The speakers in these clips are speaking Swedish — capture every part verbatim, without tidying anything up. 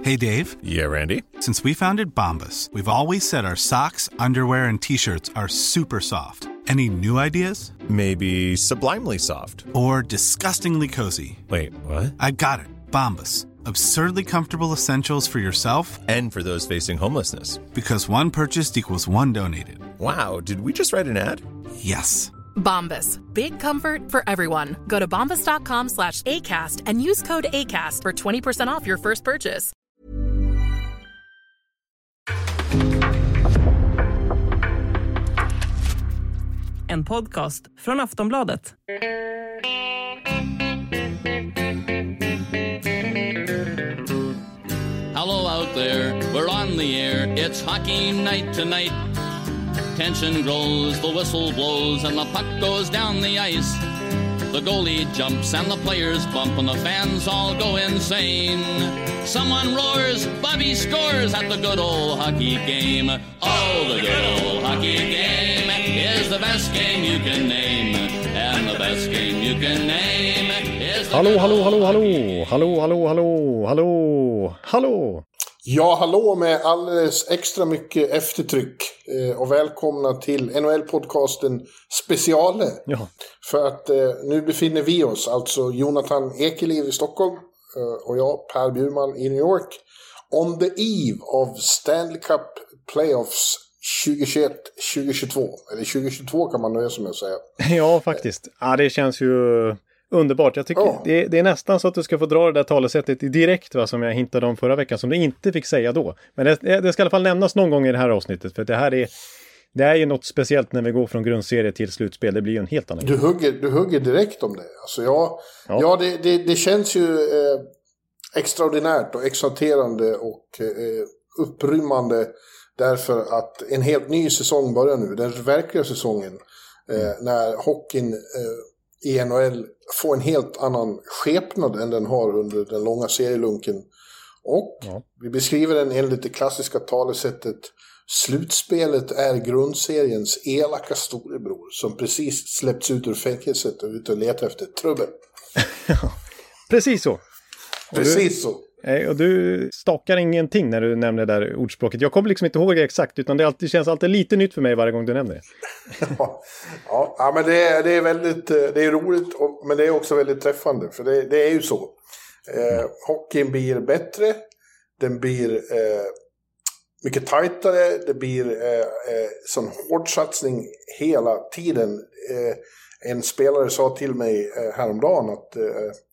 Hey, Dave. Yeah, Randy. Since we founded Bombas, we've always said our socks, underwear, and T-shirts are super soft. Any new ideas? Maybe sublimely soft. Or disgustingly cozy. Wait, what? I got it. Bombas. Absurdly comfortable essentials for yourself and for those facing homelessness. Because one purchased equals one donated. Wow, did we just write an ad? Yes. Bombas. Big comfort for everyone. Go to bombas.com slash ACAST and use code ACAST for twenty percent off your first purchase. En podcast från Aftonbladet. Hello out there, we're on the air, it's hockey night tonight. Tension grows, the whistle blows, and the puck goes down the ice. The goalie jumps and the players bump and the fans all go insane. Someone roars, Bobby scores at the good old hockey game. Oh, the good old hockey game is the best game you can name. And the best game you can name is the Hallå, hallå, hallå, hallå, hallå, hallå, hallå, hallå, hallå. Ja, hallå med alldeles extra mycket eftertryck eh, och välkomna till N H L-podcasten Speciale. Ja. För att eh, nu befinner vi oss, alltså Jonathan Ekeliv i Stockholm eh, och jag, Per Bjurman i New York, on the eve of Stanley Cup Playoffs tjugohundratjugoett tjugohundratjugotvå. Eller tjugohundratjugotvå kan man nöja sig med att säga. Ja, faktiskt. Ja, det känns ju underbart. Jag tycker ja. det, det är nästan så att du ska få dra det där talesättet direkt, va, som jag hintade om förra veckan, som du inte fick säga då. Men det, det ska i alla fall nämnas någon gång i det här avsnittet, för det här är, det är ju något speciellt när vi går från grundserie till slutspel. Det blir ju en helt annan. Du hugger, du hugger direkt om det. Alltså ja, ja. ja det, det, det känns ju eh, extraordinärt och exalterande och eh, upprymmande, därför att en helt ny säsong börjar nu. Den verkliga säsongen eh, mm. när hockeyn eh, i N H L får en helt annan skepnad än den har under den långa serielunken. Och ja. vi beskriver den enligt det klassiska talesättet: slutspelet är grundseriens elaka storebror som precis släppts ut ur fängelset och ut och letar efter trubbel. Precis så. Precis så. Och du stakar ingenting när du nämner det där ordspråket. Jag kommer liksom inte ihåg det exakt, utan det, alltid, det känns alltid lite nytt för mig varje gång du nämner det. ja, ja, men det är, det är väldigt det är roligt, och, men det är också väldigt träffande. För det, det är ju så. Eh, hockeyn blir bättre. Den blir eh, mycket tajtare. Det blir eh, eh, sån hård satsning hela tiden. Eh, en spelare sa till mig eh, häromdagen att eh,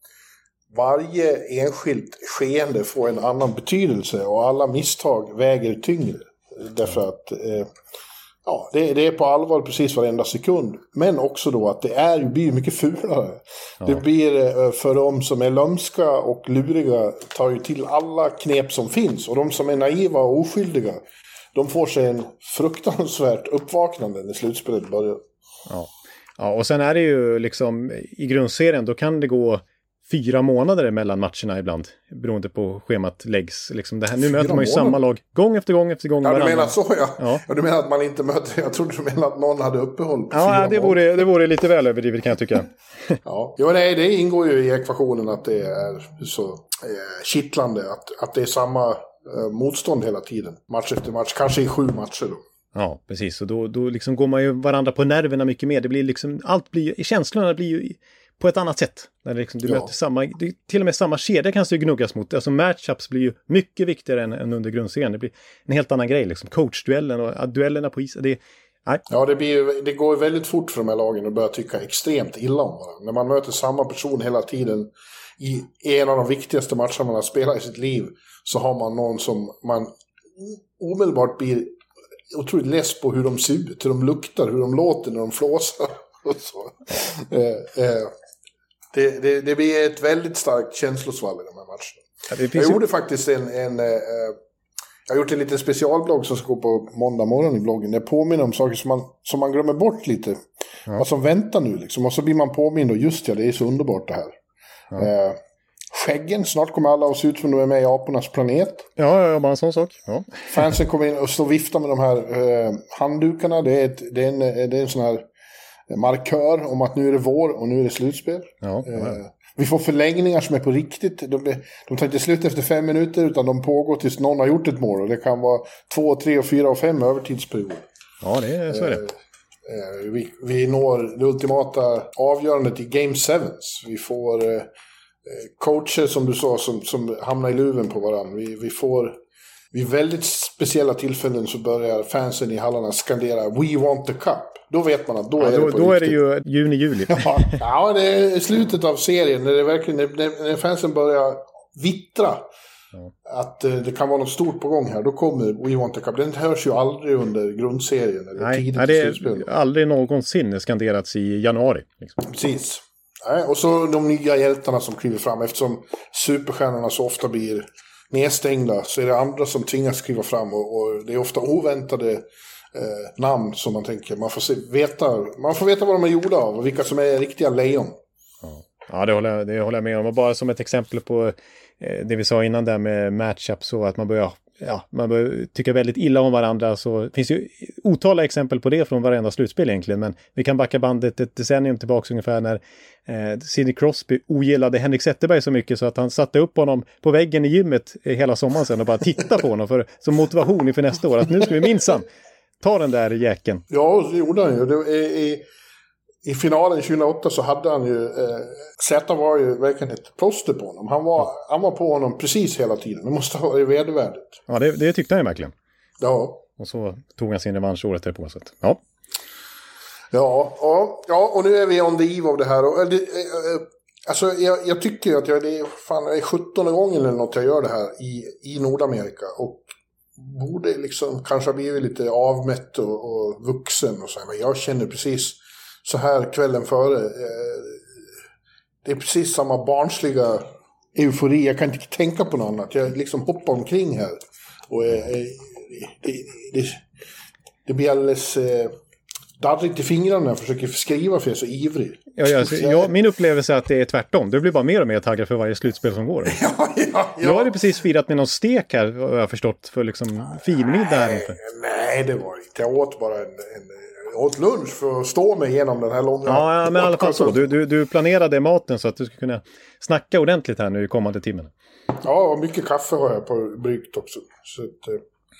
varje enskilt skeende får en annan betydelse och alla misstag väger tyngre. Därför att eh, ja, det, det är på allvar precis varenda sekund. Men också då att det är, blir mycket fulare. Ja. Det blir eh, för de som är lömska och luriga tar ju till alla knep som finns. Och de som är naiva och oskyldiga, de får sig en fruktansvärt uppvaknande när slutspelet börjar. Ja. Ja, och sen är det ju liksom i grundserien, då kan det gå fyra månader mellan matcherna ibland, beroende på schemat läggs. Liksom det här, nu fyra möter man ju månader. Samma lag gång efter gång efter gång. Ja, du menar så, ja. ja. ja. Du menar att man inte möter, jag trodde du menade att någon hade uppehåll på ja, det vore, det vore lite väl överdrivet, kan jag tycka. ja, jo, nej, det ingår ju i ekvationen att det är så eh, kittlande att, att det är samma eh, motstånd hela tiden. Match efter match, kanske i sju matcher då. Ja, precis. Och då, då liksom går man ju varandra på nerverna mycket mer. Det blir liksom, allt blir, känslorna blir ju på ett annat sätt. När liksom du ja. möter samma, till och med samma kedja kan du gnuggas mot. Alltså matchups blir ju mycket viktigare än, än under grundserien. Det blir en helt annan grej. Liksom. Coachduellen och ja, duellerna på isen. Det, nej. Ja, det, blir, det går väldigt fort för de här lagen att börja tycka extremt illa om varandra. När man möter samma person hela tiden i en av de viktigaste matcherna man har spelat i sitt liv, så har man någon som man omedelbart blir otroligt less på hur de ser ut, hur de luktar, hur de låter när de flåsar. Och så. eh, eh. Det, det, det blir ett väldigt starkt känslosvall i de här matcherna. Ja, jag ju... gjorde faktiskt en, en eh, jag har gjort en liten specialblogg som ska gå på måndag morgon i bloggen. Det påminner om saker som man, som man glömmer bort lite. Ja. Vad som väntar nu liksom. Och så blir man påmind och just ja, det är så underbart det här. Ja. Eh, skäggen, snart kommer alla att se ut som de är med i apornas planet. Ja, ja, bara en sån sak. Ja. Fansen kommer in och står och viftar med de här eh, handdukarna. Det är, ett, det, är en, det är en sån här markör om att nu är det vår och nu är det slutspel. Ja, ja. Eh, Vi får förlängningar som är på riktigt. De, de tar inte slut efter fem minuter utan de pågår tills någon har gjort ett mål. Och det kan vara två, tre, fyra och fem övertidsperioder. Ja, det är så är det. Eh, vi, vi når det ultimata avgörandet i Game Sevens. Vi får eh, coacher som du sa som, som hamnar i luven på varandra. Vi, vi får vid väldigt speciella tillfällen så börjar fansen i hallarna skandera We want the cup. Då vet man att då ja, är då, det på Då riktigt. är det ju juni-juli. ja, ja, det är slutet av serien när, det verkligen, när, när fansen börjar vittra. Ja. Att eh, det kan vara något stort på gång här. Då kommer We want the cup. Den hörs ju aldrig under grundserien. Eller nej, tidigt nej, det är aldrig någonsin skanderats i januari. Liksom. Precis. Nej, och så de nya hjältarna som kliver fram. Eftersom superstjärnorna så ofta blir nedstängda så är det andra som tvingas skriva fram. Och, och det är ofta oväntade eh, namn som man tänker. Man får, se, veta, man får veta vad de är gjorda av och vilka som är riktiga lejon. Ja, ja det, håller, det håller jag med om. Och bara som ett exempel på eh, det vi sa innan där med matchup så att man börjar, ja, man börjar tycka väldigt illa om varandra. Så finns ju otaliga exempel på det från varenda slutspel egentligen. Men vi kan backa bandet ett decennium tillbaka ungefär när eh, Sidney Crosby ogillade Henrik Zetterberg så mycket så att han satte upp honom på väggen i gymmet hela sommaren sen och bara titta på honom för, som motivation inför nästa år. Att nu ska vi minsann ta den där jäkeln. Ja, det gjorde han ju. Det, i, I finalen tjugohundraåtta så hade han ju... Eh, Zeta var ju verkligen ett plåster på honom. Han var, han var på honom precis hela tiden. Det måste ha varit vedervärdigt. Ja, det, det tyckte han ju verkligen. Ja. Och så tog han sin revansch året därpå. Så att, ja. Ja, ja, ja, och nu är vi on the eve av det här. Och, det, eh, alltså, jag, jag tycker ju att jag, det är, fan, det är sjuttonde gången eller något jag gör det här i, i Nordamerika. Och borde liksom kanske ha blivit lite avmätt och, och vuxen och så här. Men jag känner precis så här kvällen före. Eh, det är precis samma barnsliga eufori. Jag kan inte tänka på något annat. Jag liksom hoppar omkring här. Och eh, det, det, det blir alldeles... Eh, darrigt i fingrarna när jag försöker skriva för jag är så ivrig. Ja, ja, så, ja, min upplevelse är att det är tvärtom. Du blir bara mer och mer taggad för varje slutspel som går. Ja, ja, ja. Jag har det precis firat med någon stek här, har jag förstått, för liksom finmiddag här inför. Nej, det var inte. Jag åt bara en, en jag åt lunch för att stå mig igenom den här långa... Ja, ja men i alla fall så. Du, du, du planerade maten så att du ska kunna snacka ordentligt här nu i kommande timmen. Ja, och mycket kaffe har jag på bryggt också. Så att,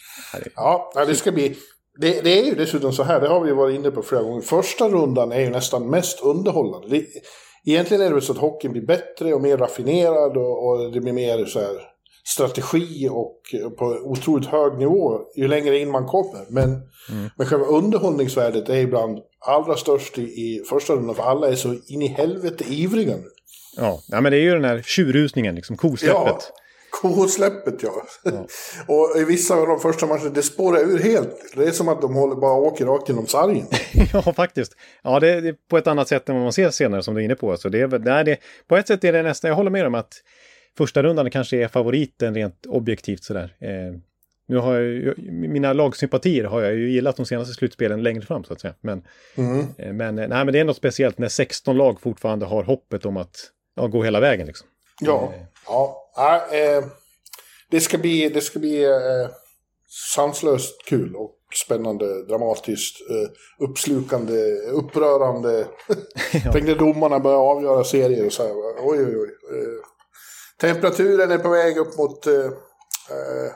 ja, det ska bli... Det, det är ju dessutom så här, det har vi varit inne på flera gånger. Första rundan är ju nästan mest underhållande. Det, egentligen är det väl så att hockeyn blir bättre och mer raffinerad och, och det blir mer så här strategi och på otroligt hög nivå ju längre in man kommer. Men, mm. men själva underhållningsvärdet är ibland allra störst i, i första rundan för alla är så in i helvete ivriga nu. Ja, ja men det är ju den här tjurrusningen, liksom kosläppet. Ja. K-släppet, ja. ja. Och i vissa av de första matcherna, det spårar ur helt. Det är som att de håller bara åker rakt genom sargen. Ja, faktiskt. Ja, det är på ett annat sätt än vad man ser senare som du är inne på. Så det är, nej, det, på ett sätt är det nästan, jag håller med om att första rundan kanske är favoriten rent objektivt sådär. Eh, nu har jag mina lagsympatier har jag ju gillat de senaste slutspelen längre fram så att säga. Men, mm. eh, men, nej, men det är något speciellt när sexton lag fortfarande har hoppet om att ja, gå hela vägen liksom. Ja, ja. Ja, eh, det ska bli, det ska bli eh, sanslöst kul och spännande, dramatiskt, eh, uppslukande, upprörande. Ja. Tänk när domarna börjar avgöra serier och så här. Oj, oj, oj. Eh, temperaturen är på väg upp mot eh, eh,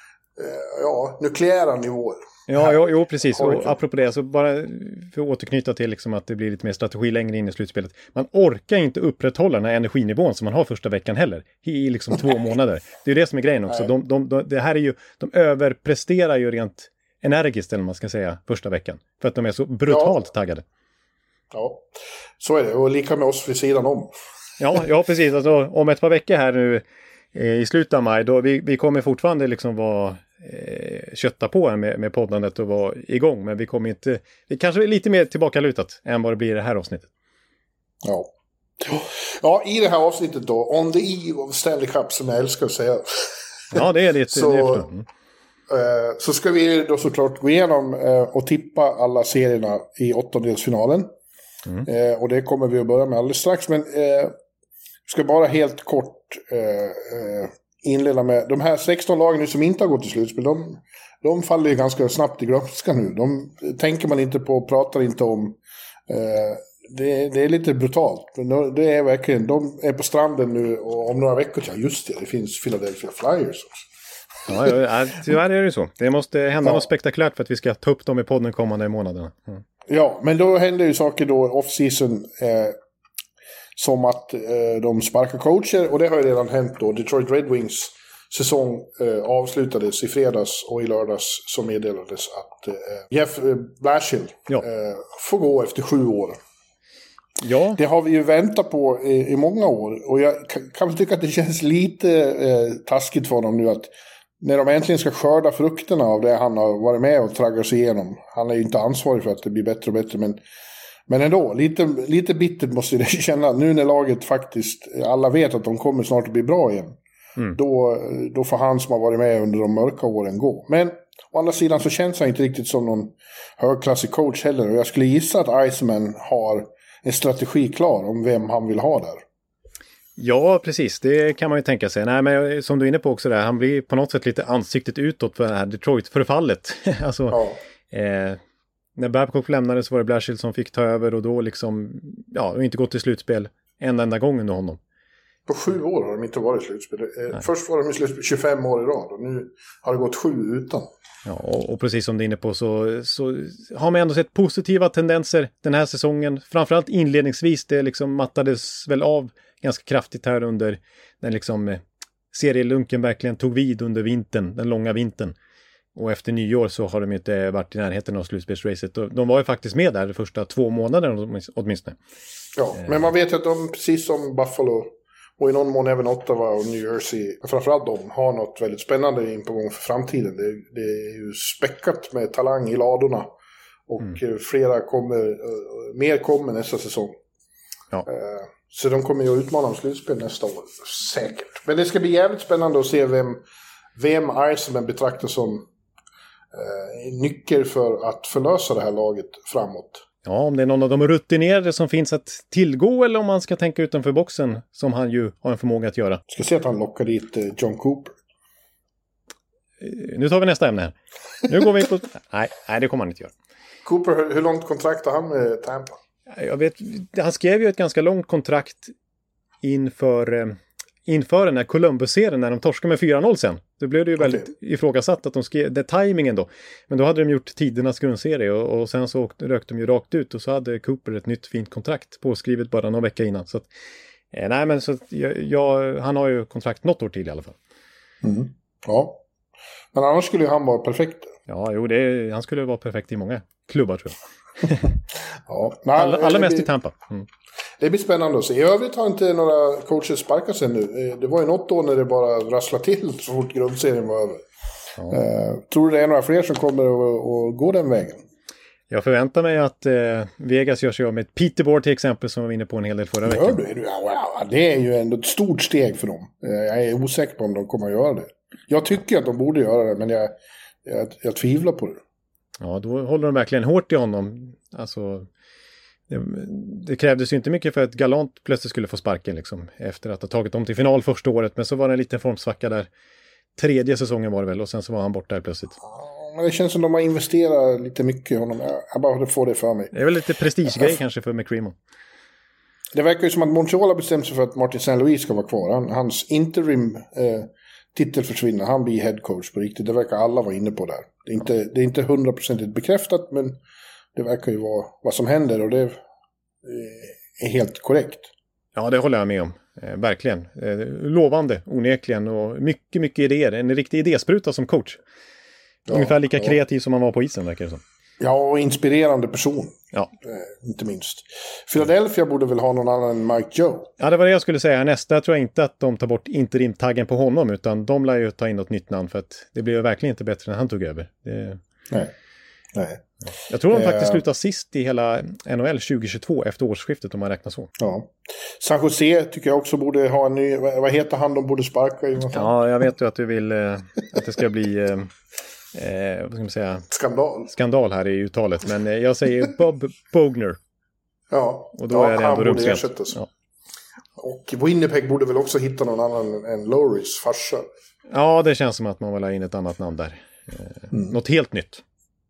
ja, nukleära nivåer. Ja, jo, jo precis. Och apropå det, så bara för att återknyta till liksom att det blir lite mer strategi längre in i slutspelet. Man orkar inte upprätthålla den här energinivån som man har första veckan heller. I liksom två månader. Det är ju det som är grejen också. De, de, de, det här är ju, de överpresterar ju rent energiskt, eller man ska säga, första veckan. För att de är så brutalt ja. taggade. Ja, så är det. Och lika med oss vid sidan om. Ja, ja precis. Alltså, om ett par veckor här nu eh, i slutet av maj, då vi, vi kommer fortfarande liksom vara... Eh, kötta på här med, med poddandet och vara igång, men vi kommer inte, det kanske är lite mer tillbakalutat än vad det blir i det här avsnittet. Ja. Ja, i det här avsnittet då, on the eve of Stanley Cup, som jag älskar att säga. Ja, det är det. så, det är mm. eh, så ska vi då såklart gå igenom eh, och tippa alla serierna i åttondelsfinalen. Mm. Eh, och det kommer vi att börja med alldeles strax, men eh, ska bara helt kort eh, eh, inleda med de här sexton lagen som inte har gått till slutspel. De, de faller ju ganska snabbt i glömska nu. De tänker man inte på, pratar inte om. Eh, det, det är lite brutalt. Men det är verkligen, de är på stranden nu och om några veckor, ja just det, det finns Philadelphia Flyers också. Ja, ja, tyvärr är det så. Det måste hända ja. något spektakulärt för att vi ska ta upp dem i podden kommande månaderna. Mm. Ja, men då händer ju saker då off-season eh, som att eh, de sparkar coacher och det har ju redan hänt då. Detroit Red Wings säsong eh, avslutades i fredags och i lördags så meddelades att eh, Jeff Blashill ja. eh, får gå efter sju år. Ja. Det har vi ju väntat på i, i många år och jag kan, kan tycka att det känns lite eh, taskigt för dem nu att när de äntligen ska skörda frukterna av det han har varit med och traggat sig igenom. Han är ju inte ansvarig för att det blir bättre och bättre men, men ändå, lite, lite bittert måste det känna nu när laget faktiskt, alla vet att de kommer snart att bli bra igen. Mm. Då, då får han som har varit med under de mörka åren gå. Men å andra sidan så känns han inte riktigt som någon högklassig coach heller. Och jag skulle gissa att Iceman har en strategi klar om vem han vill ha där. Ja, precis. Det kan man ju tänka sig. Nej, men som du är inne på också där, han blir på något sätt lite ansiktet utåt för det här Detroit-förfallet. alltså, ja. eh, när Babcock lämnade så var det Blashill som fick ta över och då liksom, ja, och inte gått till slutspel en enda gång under honom. På sju år har de inte varit i slutspel. Eh, först var de i slutspel tjugofem år i rad och nu har det gått sju utan. Ja, och, och precis som du är inne på så, så har man ändå sett positiva tendenser den här säsongen. Framförallt inledningsvis, det liksom mattades väl av ganska kraftigt här under den liksom eh, serielunken verkligen tog vid under vintern, den långa vintern. Och efter nyår så har de inte varit i närheten av slutspelsracet. De var ju faktiskt med där de första två månaderna åtminstone. Ja, men man vet ju att de, precis som Buffalo och i någon mån även Ottawa och New Jersey, framförallt de har något väldigt spännande in på gång för framtiden. Det, det är ju späckat med talang i ladorna. Och mm. flera kommer, uh, mer kommer nästa säsong. Ja. Uh, så de kommer ju att utmana om slutspel nästa år, säkert. Men det ska bli jävligt spännande att se vem, vem Iceman betraktar som uh, nyckel för att förlösa det här laget framåt. Ja, om det är någon av de rutinerade som finns att tillgå eller om man ska tänka utanför boxen som han ju har en förmåga att göra. Jag ska se att han lockar dit John Cooper. Nu tar vi nästa ämne här. Nu går vi på... nej, nej, det kommer han inte göra. Cooper, hur, hur långt kontrakt har han med Tampa? Jag vet, han skrev ju ett ganska långt kontrakt inför, inför den här Columbus-serien när de torskade med fyra noll sen. Då blev det ju väldigt okay. ifrågasatt att de skrev, det tajmingen då. Men då hade de gjort tidernas grundserie och, och sen så åkte, rökte de ju rakt ut och så hade Cooper ett nytt fint kontrakt påskrivet bara någon vecka innan. Så att, eh, nej men så att jag, jag, han har ju kontrakt något år till i alla fall. Mm. Ja, men annars skulle han vara perfekt. Ja, jo, det, han skulle vara perfekt i många klubbar tror jag. ja, nej, alla alla mest blir, i Tampa. Mm. Det blir spännande att se. I övrigt har inte några coacher sparkat sig nu. Det var ju något år när det bara rasslade till så fort grundserien var över. Ja. Uh, tror du det är några fler som kommer att, att gå den vägen? Jag förväntar mig att eh, Vegas gör sig av med Peterborough till exempel som var inne på en hel del förra veckan. Gör du? Ja, det är ju ändå ett stort steg för dem. Jag är osäker på om de kommer att göra det. Jag tycker att de borde göra det, men jag, jag, jag tvivlar på det. Ja, då håller de verkligen hårt i honom. Alltså, det, det krävdes ju inte mycket för att Gallant plötsligt skulle få sparken liksom, efter att ha tagit dem till final första året. Men så var det en liten formsvacka där. Tredje säsongen var det väl och sen så var han borta där plötsligt. Men det känns som de har investerat lite mycket i honom. Jag bara får det för mig. Det är väl lite prestigegrej jag... kanske för McCrimmon. Det verkar ju som att Montreal har bestämt sig för att Martin Saint Louis ska vara kvar. Han, hans interim eh, titel försvinner. Han blir head coach på riktigt. Det verkar alla vara inne på där. Det är inte, det är inte hundraprocentigt bekräftat, men det verkar ju vara vad som händer och det eh, är helt korrekt. Ja, det håller jag med om. Eh, verkligen. Eh, lovande, onekligen. Och mycket, mycket idéer. En riktig idéspruta som coach. Ja, ungefär lika ja. kreativ som man var på isen, verkar det som. Ja, och inspirerande person. Ja. Eh, inte minst. Philadelphia borde väl ha någon annan än Mike Joe. Ja, det var det jag skulle säga. Nästa tror jag inte att de tar bort interimtaggen på honom, utan de lär ju ta in något nytt namn för att det blir ju verkligen inte bättre när han tog över. Det... Nej. Nej. Jag tror de faktiskt eh... slutar sist i hela N H L tjugohundratjugotvå efter årsskiftet om man räknar så. Ja. San Jose tycker jag också borde ha en ny... Vad heter han de borde sparka? I ja, jag vet ju att du vill eh, att det ska bli... Eh, Eh, vad ska man säga? Skandal. Skandal här i uttalet. Men eh, jag säger Bob Bogner. Ja, och då ja, är det ändå rumsrent. Ja. Och Winnipeg borde väl också hitta någon annan än Lowrys farsa. Ja, det känns som att man vill ha in ett annat namn där. Eh, mm. Något helt nytt.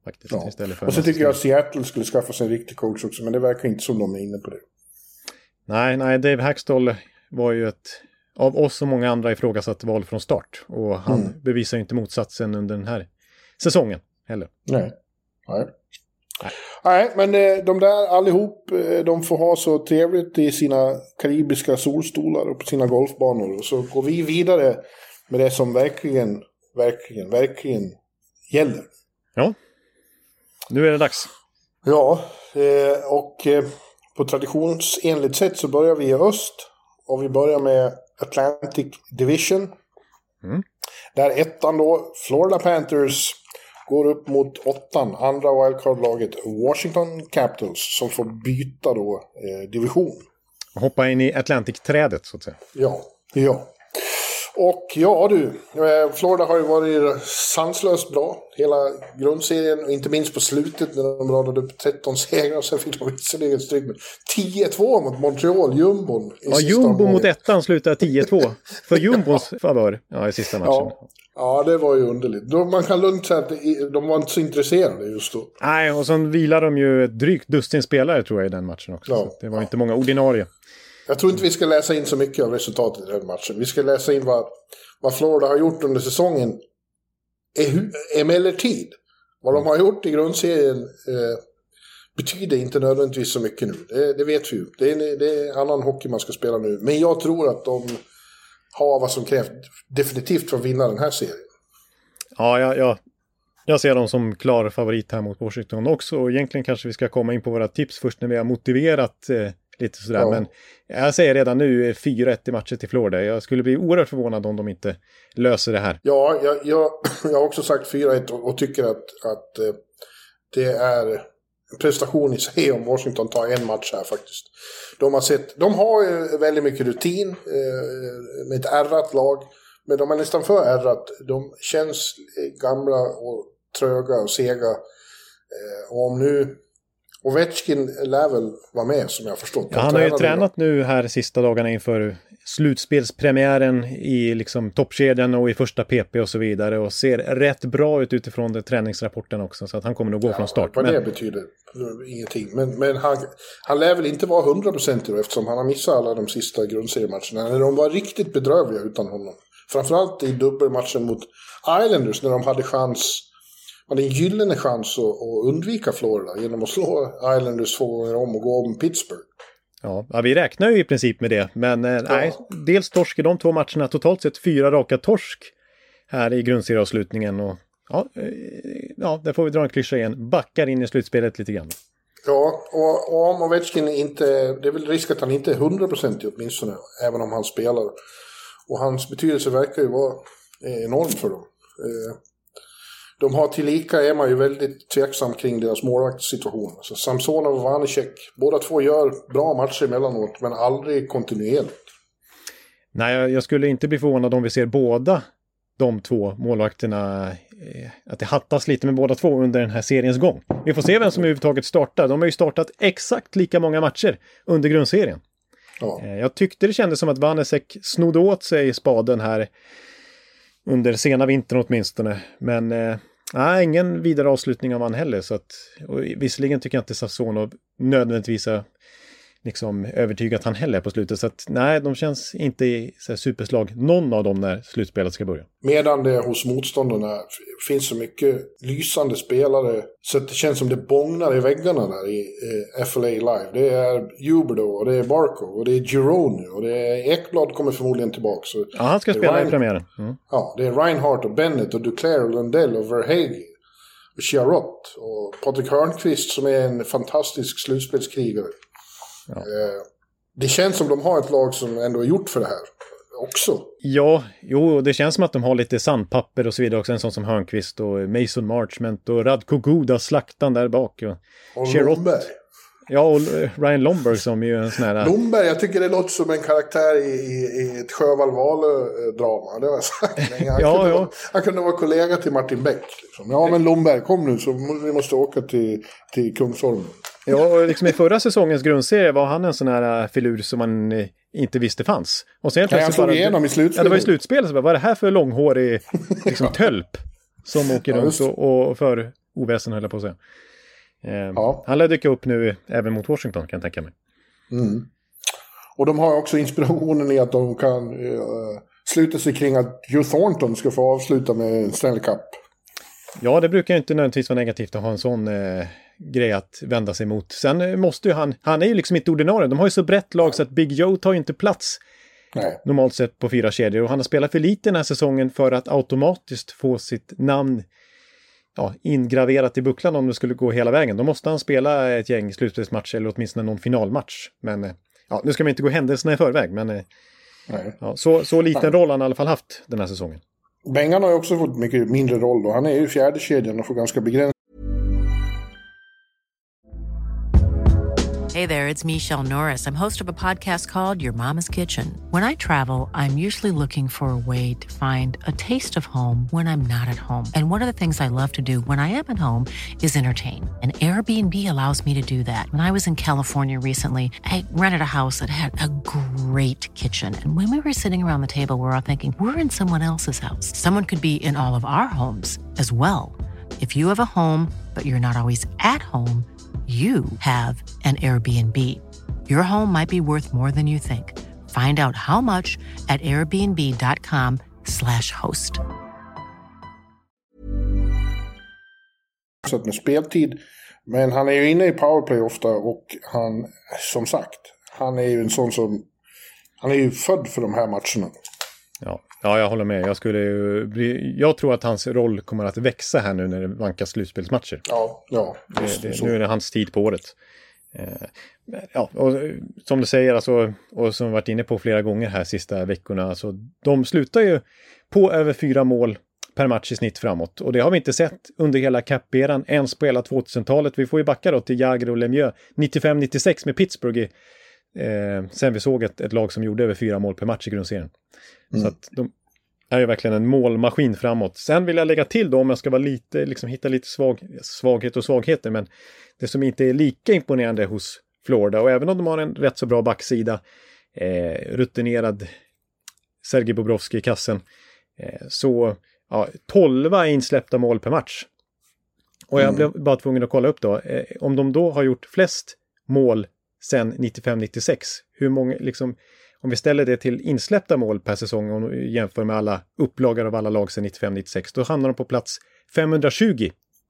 faktiskt. Ja. Istället för och så tycker jag att Seattle skulle skaffa sig en riktig coach också, men det verkar inte som de är inne på det. Nej, nej, Dave Hackstall var ju ett av oss och många andra ifrågasatt val från start. Och han mm. bevisar ju inte motsatsen under den här säsongen heller. Nej, nej. Nej. Nej, men de där allihop, de får ha så trevligt i sina karibiska solstolar och på sina golfbanor. Och så går vi vidare med det som verkligen, verkligen, verkligen gäller. Ja, nu är det dags. Ja, och på traditionsenligt sätt så börjar vi i öst. Och vi börjar med Atlantic Division. Mm. Där ettan då, Florida Panthers, går upp mot åttan, andra wildcard-laget Washington Capitals, som får byta då eh, division. Hoppa in i Atlantic-trädet så att säga. Ja, ja. Och ja du, eh, Florida har ju varit sanslöst bra hela grundserien, och inte minst på slutet när de radade upp tretton segrar, och sen fick de visserligen stryk med tio två mot Montreal, jumbon. Ja, jumbo mot ettan slutar tio två för jumbons favör ja, i sista matchen. Ja. Ja, det var ju underligt. Man kan lugnt säga att de var inte så intresserade just då. Nej, och sen vilar de ju ett drygt dussin spelare tror jag i den matchen också. Ja. Så det var inte många ordinarie. Jag tror inte vi ska läsa in så mycket av resultatet i den matchen. Vi ska läsa in vad, vad Florida har gjort under säsongen. Emellertid, vad de har gjort i grundserien eh, betyder inte nödvändigtvis så mycket nu. Det, det vet vi ju. Det är, det är annan hockey man ska spela nu. Men jag tror att de har vad som krävs definitivt för att vinna den här serien. Ja, ja, ja. Jag ser dem som klar favorit här mot Washington också. Och egentligen kanske vi ska komma in på våra tips först när vi har motiverat eh, lite sådär. Ja. Men jag säger redan nu fyra ett i matcher till Florida. Jag skulle bli oerhört förvånad om de inte löser det här. Ja, jag, jag, jag har också sagt fyra ett och, och tycker att, att eh, det är en prestation i sig om Washington tar en match här faktiskt. De har, sett, de har ju väldigt mycket rutin eh, med ett ärrat lag. Men de är nästan för ärrat. De känns gamla och tröga och sega. Eh, och om nu Ovechkin lär väl vara med som jag har förstått. Ja, han har ju tränat då. Nu här sista dagarna inför slutspelspremiären i liksom toppkedjan och i första P P och så vidare. Och ser rätt bra ut utifrån den träningsrapporten också. Så att han kommer nog gå ja, från start. Vad men... det betyder ingenting. Men, men han, han lär väl inte vara hundra procent då, eftersom han har missat alla de sista grundseriematcherna. De var riktigt bedrövliga utan honom. Framförallt i dubbelmatchen mot Islanders när de hade chans, hade en gyllene chans att, att undvika Florida genom att slå Islanders två gånger om och gå om Pittsburgh. Ja, ja vi räknar ju i princip med det. Men eh, ja. nej, dels torsk i de två matcherna, totalt sett fyra raka torsk här i grundserieavslutningen. Och ja, eh, ja, där får vi dra en klyscha igen. Backar in i slutspelet lite grann. Ja, och, och om Ovechkin inte, det är väl risk att han inte är hundra procent åtminstone, även om han spelar. Och hans betydelse verkar ju vara enorm för dem. De har tillika, är man ju väldigt tveksam kring deras målvaktssituation. Alltså Samsonov och Vanecek, båda två gör bra matcher emellanåt, men aldrig kontinuerligt. Nej, jag skulle inte bli förvånad om vi ser båda de två målvakterna, att det hattas lite med båda två under den här seriens gång. Vi får se vem som överhuvudtaget startar. De har ju startat exakt lika många matcher under grundserien. Ja. Jag tyckte det kändes som att Vanecek snodde åt sig spaden här under sena vintern åtminstone. Men nej, ingen vidare avslutning av han heller. Så att, och visserligen tycker jag inte Samsonov nödvändigtvis har liksom övertygat han heller på slutet. Så att nej, de känns inte i så här superslag någon av dem när slutspelet ska börja. Medan det hos motståndarna finns så mycket lysande spelare så att det känns som det bångnar i väggarna där i eh, F L A Live. Det är Huberdeau och det är Barkov och det är Gironi och det är Ekblad kommer förmodligen tillbaka. Så ja, han ska spela Rein... i premiären. Mm. Ja, det är Reinhardt och Bennett och Duclair och Lundell och Verhage och Chiarot och Patrik Hörnqvist som är en fantastisk slutspelskrigare. Ja. Det känns som de har ett lag som ändå är gjort för det här också. Ja, jo, det känns som att de har lite sandpapper och så vidare också. En sån som Hörnqvist och Mason Marchment och Radko Guda slaktan där bak. Och, och Lomberg. Ja, och Ryan Lomberg som är ju en sån här... Lomberg, jag tycker det låter som en karaktär i, i, i ett Sjöwall-Wahlöö-drama. Det var sagt. Han, ja, kunde ja. Vara, han kunde vara kollega till Martin Bäck. Liksom. Ja, men Lomberg, kom nu så vi måste åka till, till Kungsholmen. Ja, och liksom i förra säsongens grundserie var han en sån här filur som man eh, inte visste fanns. Och sen Nej, han slog bara, igenom i slutspelet. Ja, det var i slutspelet. Så bara, vad är det här för långhårig liksom, tölp som åker ja, runt och, och för oväsen höll jag på att säga. Eh, ja. Han lär dyka upp nu även mot Washington, kan jag tänka mig. Mm. Och de har också inspirationen i att de kan uh, sluta sig kring att Joe Thornton ska få avsluta med Stanley Cup. Ja, det brukar ju inte nödvändigtvis vara negativt att ha en sån eh, grej att vända sig mot. Sen måste ju han, han är ju liksom inte ordinarie. De har ju så brett lag så att Big Joe tar ju inte plats. Nej. Normalt sett på fyra kedjor. Och han har spelat för lite den här säsongen för att automatiskt få sitt namn ja, ingraverat i bucklan om det skulle gå hela vägen. Då måste han spela ett gäng slutspelsmatcher eller åtminstone någon finalmatch. Men ja, nu ska vi inte gå händelserna i förväg. Men Nej. Ja, så, så liten roll han i alla fall haft den här säsongen. Bengan har ju också fått mycket mindre roll då. Han är ju fjärde kedjan och får ganska begränsat. Hey there, it's Michelle Norris. I'm host of a podcast called Your Mama's Kitchen. When I travel, I'm usually looking for a way to find a taste of home when I'm not at home. And one of the things I love to do when I am at home is entertain. And Airbnb allows me to do that. When I was in California recently, I rented a house that had a great kitchen. And when we were sitting around the table, we were all thinking, we're in someone else's house. Someone could be in all of our homes as well. If you have a home, but you're not always at home, you have an Airbnb. Your home might be worth more than you think. Find out how much at airbnb.com slash host. Så med speltid. Men han är ju inne i powerplay ofta och han, som sagt, han är ju en sån som, han är ju född för de här matcherna. Ja, ja jag håller med. Jag, skulle ju bli, jag tror att hans roll kommer att växa här nu när det vankas slutspelsmatcher. Ja, ja. Det, det, nu är det hans tid på året. Eh, ja, och som du säger, alltså, och som vi varit inne på flera gånger här sista veckorna, alltså, de slutar ju på över fyra mål per match i snitt framåt. Och det har vi inte sett under hela cap-eran, ens på hela tvåtusentalet. Vi får ju backa då till Jagr och Lemieux nittiofem nittiosex med Pittsburgh i, eh, sen vi såg ett, ett lag som gjorde över fyra mål per match i grundserien. Mm. Så att de är ju verkligen en målmaskin framåt. Sen vill jag lägga till då, om jag ska vara lite, liksom hitta lite svag, svaghet och svagheter, men det som inte är lika imponerande hos Florida, och även om de har en rätt så bra backsida, eh, rutinerad Sergej Bobrovsky i kassen, eh, så ja, tolva insläppta mål per match. Och jag blev bara tvungen att kolla upp då, eh, om de då har gjort flest mål sen nittiofem nittiosex, hur många, liksom, om vi ställer det till insläppta mål per säsong och jämför med alla upplagor av alla lag sen nittiofem nittiosex, då hamnar de på plats femhundratjugo.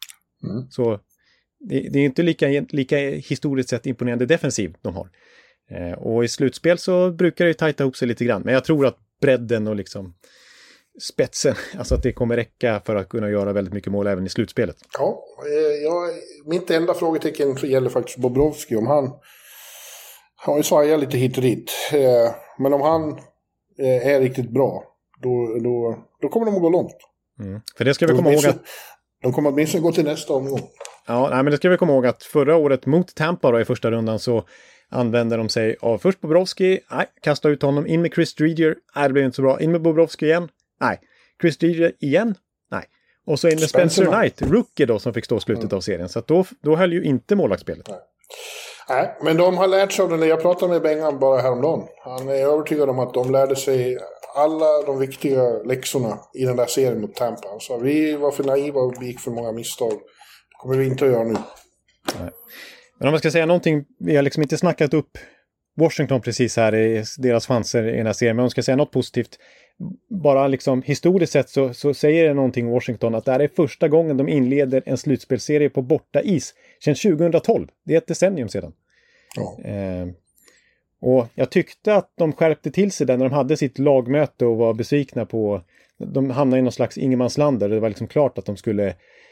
Mm. Så det, det är inte lika, lika historiskt sett imponerande defensiv de har. Eh, och i slutspel så brukar det tajta ihop sig lite grann. Men jag tror att bredden och liksom spetsen, alltså att det kommer räcka för att kunna göra väldigt mycket mål även i slutspelet. Ja, jag, mitt enda frågetecken gäller faktiskt Bobrovsky. Om han har ju svajat lite hit och dit. Eh, men om han eh, är riktigt bra, då, då, då kommer de att gå långt. Mm. För det ska vi komma ihåg att de kommer åtminstone gå till nästa omgång. Ja, nej, men det ska vi komma ihåg att förra året mot Tampa då, i första rundan så använder de sig av först Bobrovsky. Nej, kasta ut honom. In med Chris Driedger. Nej, det blev inte så bra. In med Bobrovsky igen. Nej. Chris Driedger igen. Nej. Och så in med Spencer, Spencer Knight, rookie då, som fick stå slutet mm. av serien. Så att då, då höll ju inte målvaktsspelet. Nej. Nej, men de har lärt sig av det. Jag pratade med Bengan bara häromdagen. Han är övertygad om att de lärde sig alla de viktiga läxorna i den där serien mot Tampa. Så vi var för naiva och gick för många misstag. Det kommer vi inte att göra nu. Nej. Men om jag ska säga någonting, vi har liksom inte snackat upp Washington precis här i deras chanser i den här serien. Men om jag ska säga något positivt, bara liksom historiskt sett så, så säger det någonting Washington att det här är första gången de inleder en slutspelserie på borta is sedan tjugohundratolv. Det är ett decennium sedan. Ja. Eh, och jag tyckte att de skärpte till sig där när de hade sitt lagmöte och var besvikna på, de hamnade i någon slags ingenmansland där det var liksom klart att de skulle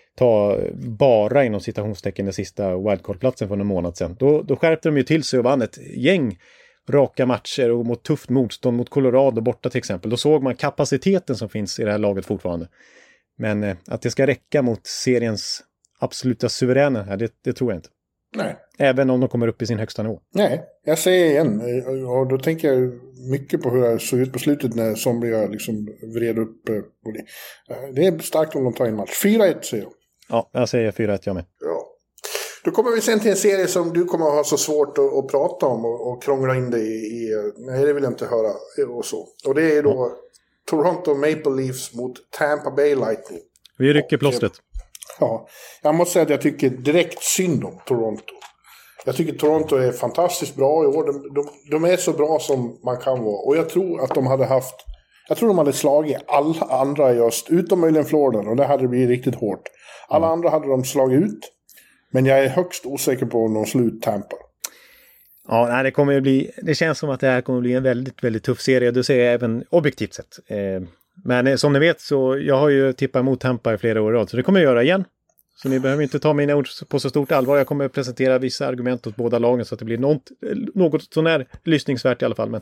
ta bara inom citationstecken den sista wildcard-platsen för en månad sedan. Då, då skärpte de ju till sig och vann ett gäng raka matcher och mot tufft motstånd mot Colorado borta till exempel. Då såg man kapaciteten som finns i det här laget fortfarande. Men eh, att det ska räcka mot seriens absoluta suveräna här, det, det tror jag inte. Nej. Även om de kommer upp i sin högsta nivå. Nej, jag säger igen. Och då tänker jag mycket på hur det såg ut på slutet när somliga liksom vred upp. Det är starkt om de tar en match. fyra ett säger jag. Ja, jag säger fyra ett jag med. Ja. Då kommer vi sen till en serie som du kommer att ha så svårt att, att prata om och, och krångla in dig i, i. Nej, det vill jag inte höra och så. Och det är då ja. Toronto Maple Leafs mot Tampa Bay Lightning. Vi rycker plåstret. Ja, jag måste säga att jag tycker direkt synd om Toronto. Jag tycker Toronto är fantastiskt bra i år. De, de, de är så bra som man kan vara. Och jag tror att de hade haft... Jag tror de hade slagit alla andra i öst. Utom möjligen Florida. Och det hade blivit riktigt hårt. Alla andra hade de slagit ut. Men jag är högst osäker på om de slut Tampa. Ja, nej, det kommer ju bli... Det känns som att det här kommer bli en väldigt, väldigt tuff serie. Det säger jag även objektivt sett. Eh, men som ni vet så... Jag har ju tippat emot Tampa i flera år rad. Så det kommer jag göra igen. Så ni behöver inte ta mina ord på så stort allvar. Jag kommer presentera vissa argument åt båda lagen så att det blir något, något sån här lyssningsvärt i alla fall. Men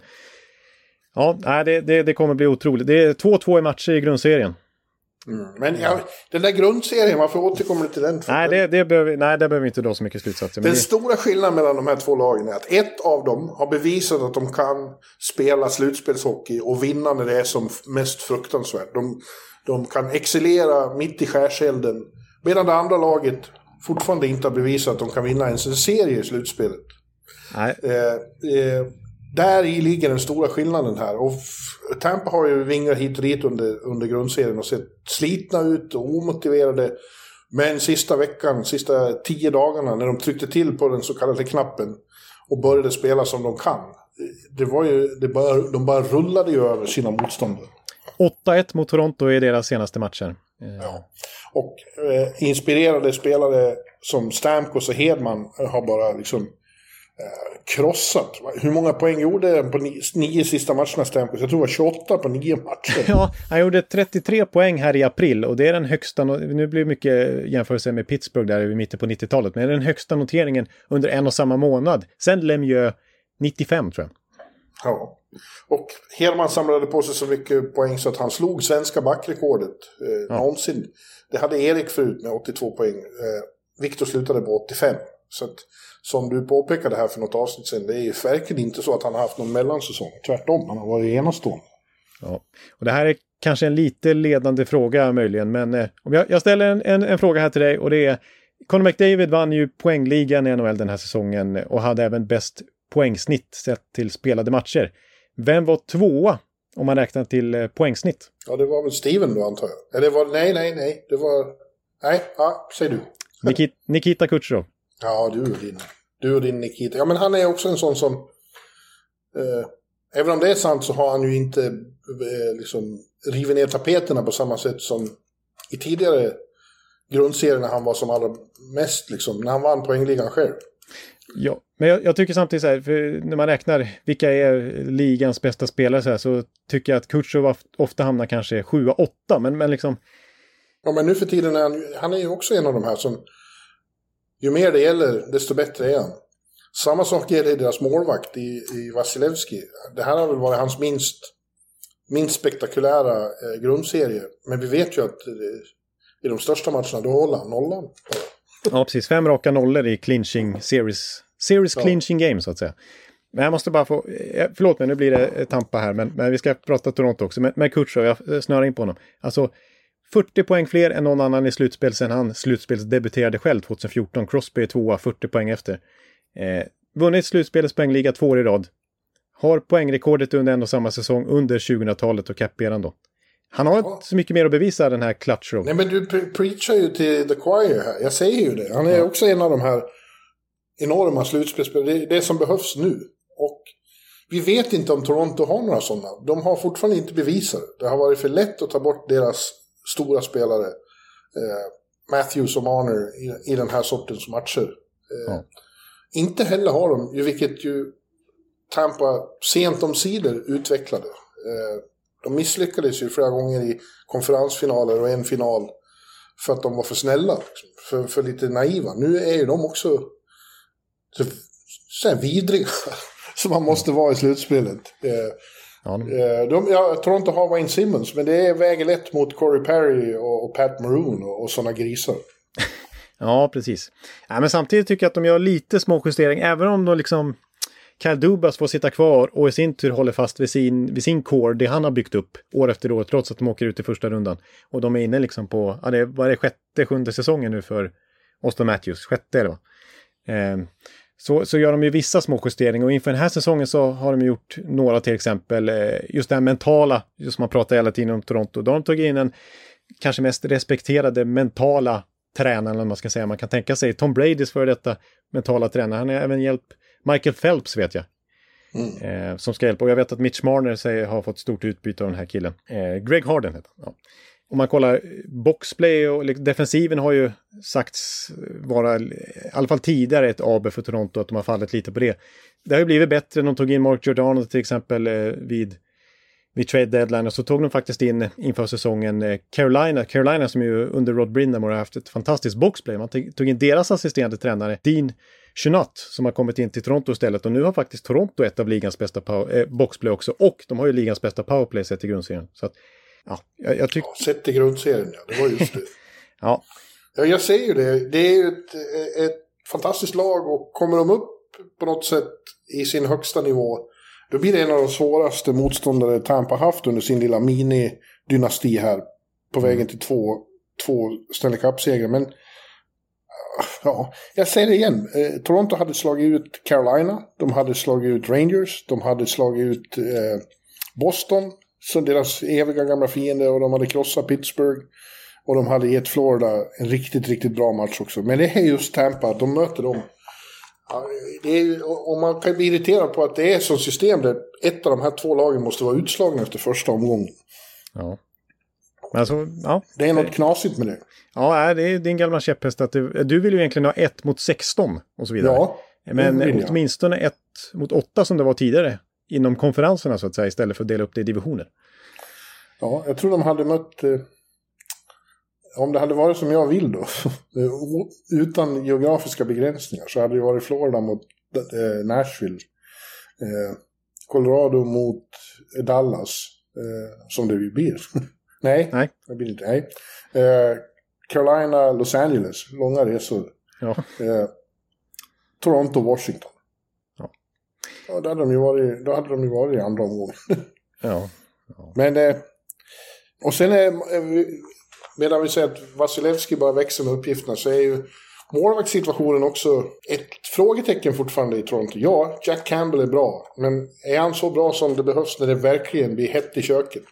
ja, det, det, det kommer bli otroligt. Det är två två i matcher i grundserien. Mm, men ja, den där grundserien, varför återkommer du till den? Nej, det, det behöver, nej, där behöver vi inte dra så mycket slutsatser. Den det... stora skillnaden mellan de här två lagen är att ett av dem har bevisat att de kan spela slutspelshockey och vinna när det är som mest fruktansvärt. De, de kan excellera mitt i skärselden. Medan det andra laget fortfarande inte har bevisat att de kan vinna ens en serie i slutspelet. Nej. Eh, eh, där i ligger den stora skillnaden här. Och f- Tampa har ju vingar hit och dit under, under grundserien och sett slitna ut och omotiverade. Men sista veckan, sista tio dagarna när de tryckte till på den så kallade knappen och började spela som de kan. Det var ju, det bara, de bara rullade ju över sina motståndare. åtta ett mot Toronto i deras senaste matcher. Ja. Och eh, inspirerade spelare som Stamkos och Hedman har bara liksom eh, krossat. Hur många poäng gjorde på nio, nio sista matcherna Stamkos? Jag tror det var tjugoåtta på nio matcher. Ja, han gjorde trettiotre poäng här i april och det är den högsta, nu blir det mycket jämförelse med Pittsburgh där i mitten på nittiotalet, men det är den högsta noteringen under en och samma månad. Sen Lemieux nittiofem tror jag. Ja, och Hedman samlade på sig så mycket poäng så att han slog svenska backrekordet eh, ja. någonsin. Det hade Erik förut med åttiotvå poäng. Eh, Viktor slutade på åttiofem. Så att, som du påpekade här för något avsnitt sedan, det är ju verkligen inte så att han har haft någon mellansäsong. Tvärtom, han har varit enastående. Ja, och det här är kanske en lite ledande fråga möjligen, men eh, om jag, jag ställer en, en, en fråga här till dig och det är, Connor McDavid vann ju poängligan i N H L den här säsongen och hade även bäst poängsnitt sett till spelade matcher. Vem var tvåa om man räknar till eh, poängsnitt? Ja, det var väl Steven då antar jag. Eller var nej, nej, nej. Det var... Nej, ja, säg du. Nikita, Nikita Kucherov. Ja, du och din. Du och din Nikita. Ja, men han är också en sån som... Eh, även om det är sant så har han ju inte eh, liksom rivit ner tapeterna på samma sätt som i tidigare grundserier när han var som allra mest liksom. När han vann poängligan själv. Ja, men jag, jag tycker samtidigt så här, för när man räknar vilka är ligans bästa spelare så här, så tycker jag att Kucherov ofta hamnar kanske sju åtta, men, men liksom... Ja, men nu för tiden är han, han är ju också en av de här som ju mer det gäller, desto bättre är han. Samma sak gäller deras målvakt i, i Vasilevski. Det här har väl varit hans minst, minst spektakulära eh, grundserie, men vi vet ju att eh, i de största matcherna då håller han nollan. Ja, precis. Fem raka nollor i clinching series, series ja. Clinching game så att säga. Men jag måste bara få, förlåt mig, nu blir det Tampa här, men, men vi ska prata Toronto också. Men, men Kucherov, jag snörar in på honom. Alltså, fyrtio poäng fler än någon annan i slutspel sen han slutspelsdebuterade själv tjugohundrafjorton. Crosby är tvåa, fyrtio poäng efter. Eh, vunnit slutspelets poängliga två år i rad. Har poängrekordet under en och samma säsong under tjugohundratalet och capperan då. Han har ja. inte så mycket mer att bevisa den här Clutch. Nej, men du pre- preachar ju till The Choir här. Jag säger ju det. Han är ja. också en av de här enorma slutspelspel. Det är det som behövs nu. Och vi vet inte om Toronto har några sådana. De har fortfarande inte bevisat. Det har varit för lätt att ta bort deras stora spelare. Eh, Matthews och Marner i, i den här sortens matcher. Eh, ja. Inte heller har de, vilket ju Tampa sent om sidor utvecklade. Eh, de misslyckades ju flera gånger i konferensfinaler och en final för att de var för snälla. Liksom, för, för lite naiva. Nu är ju de också så, så här vidriga som man måste vara i slutspelet. Eh, ja, de... de, jag tror inte ha Wayne Simmons, men det är vägen lätt mot Corey Perry och, och Pat Maroon och, och sådana grisar. Ja, precis. Ja, men samtidigt tycker jag att de gör lite små justeringar, även om de liksom Kyle Dubas får sitta kvar och i sin tur håller fast vid sin, vid sin core, det han har byggt upp år efter år, trots att de åker ut i första rundan. Och de är inne liksom på, ja, det var det sjätte, sjunde säsongen nu för Auston Matthews, sjätte eller vad. Eh, så, så gör de ju vissa små justeringar, och inför den här säsongen så har de gjort några, till exempel eh, just det här mentala, just som man pratar hela tiden om Toronto. Då har de tagit in en kanske mest respekterade mentala tränaren, eller vad man ska säga. Man kan tänka sig Tom Bradys för detta mentala tränare. Han har även hjälpt Michael Phelps, vet jag. Mm. Eh, som ska hjälpa. Och jag vet att Mitch Marner säger, har fått stort utbyte av den här killen. Eh, Greg Harden heter han. Ja. Om man kollar boxplay och liksom, defensiven har ju sagts vara, i alla fall tidigare, ett A B för Toronto, att de har fallit lite på det. Det har ju blivit bättre. De tog in Mark Giordano till exempel eh, vid, vid trade deadline, och så tog de faktiskt in inför säsongen eh, Carolina. Carolina som ju under Rod Brindamore har haft ett fantastiskt boxplay. Man t- tog in deras assisterande tränare Dean Chunat som har kommit in till Toronto istället, och nu har faktiskt Toronto ett av ligans bästa power, eh, boxplay också, och de har ju ligans bästa powerplay sett i grundserien. Så att ja, jag, jag tycker... Ja, sett i grundserien, ja. Det var just det. ja. ja. Jag säger ju det. Det är ju ett, ett fantastiskt lag, och kommer de upp på något sätt i sin högsta nivå, då blir det en av de svåraste motståndare Tampa haft under sin lilla mini-dynasti här på vägen mm. till två, två Stanley Cup-segrar. Men ja, jag säger det igen. Eh, Toronto hade slagit ut Carolina, de hade slagit ut Rangers, de hade slagit ut eh, Boston, så deras eviga gamla fiende, och de hade krossat Pittsburgh, och de hade gett Florida en riktigt, riktigt bra match också. Men det är just Tampa, att de möter dem. Det är, och man kan bli irriterad på att det är så system där ett av de här två lagen måste vara utslagna efter första omgången. Ja. Alltså, ja. Det är något knasigt med det. Ja, det är din gamla käpphäst att du, du vill ju egentligen ha ett mot sexton och så vidare. Ja, men åtminstone ett mot åtta som det var tidigare inom konferenserna så att säga, istället för att dela upp det i divisioner. Ja, jag tror de hade mött, eh, om det hade varit som jag vill då, utan geografiska begränsningar, så hade det varit Florida mot eh, Nashville, eh, Colorado mot Dallas, eh, som det blir. nej, nej, det blir inte. Nej. Eh, Carolina, Los Angeles, långa resor. Ja. Eh, Toronto, Washington. Ja. Ja, då hade de ju varit, då hade de ju varit i andra omgången. ja. ja. Men, eh, och sen är, medan vi säger att Vasilevski bara växer med uppgifterna, så är ju målvaktssituationen också ett frågetecken fortfarande i Toronto. Ja, Jack Campbell är bra, men är han så bra som det behövs när det verkligen blir hett i köket?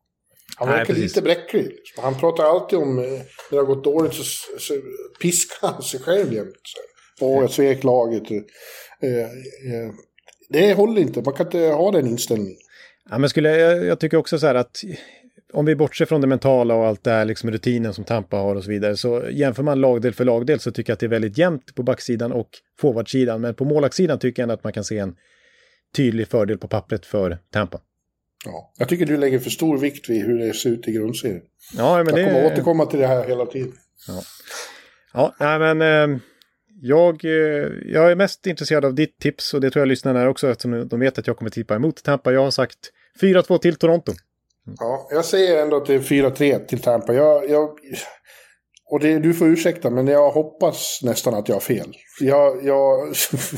Han verkar Nej, lite bräcklig. Han pratar alltid om när det har gått dåligt så, så piskar han sig själv jämt. Åh, jag svek laget. Eh, eh, det håller inte. Man kan inte ha den inställningen. Ja, men skulle jag, jag tycker också så här att om vi bortser från det mentala och allt det här, liksom rutinen som Tampa har och så vidare, så jämför man lagdel för lagdel så tycker jag att det är väldigt jämnt på backsidan och forwardsidan. Men på målvaktssidan tycker jag ändå att man kan se en tydlig fördel på pappret för Tampa. Ja, jag tycker du lägger för stor vikt vid hur det ser ut i grundserien. Ja, men jag det... kommer återkomma till det här hela tiden. Ja, ja nej, men eh, jag, eh, jag är mest intresserad av ditt tips, och det tror jag lyssnarna är också, eftersom de vet att jag kommer tippa emot Tampa. Jag har sagt fyra två till Toronto. Mm. Ja, jag säger ändå att det är fyra tre till Tampa. Jag, jag, och det, du får ursäkta, men jag hoppas nästan att jag har fel. Jag, jag,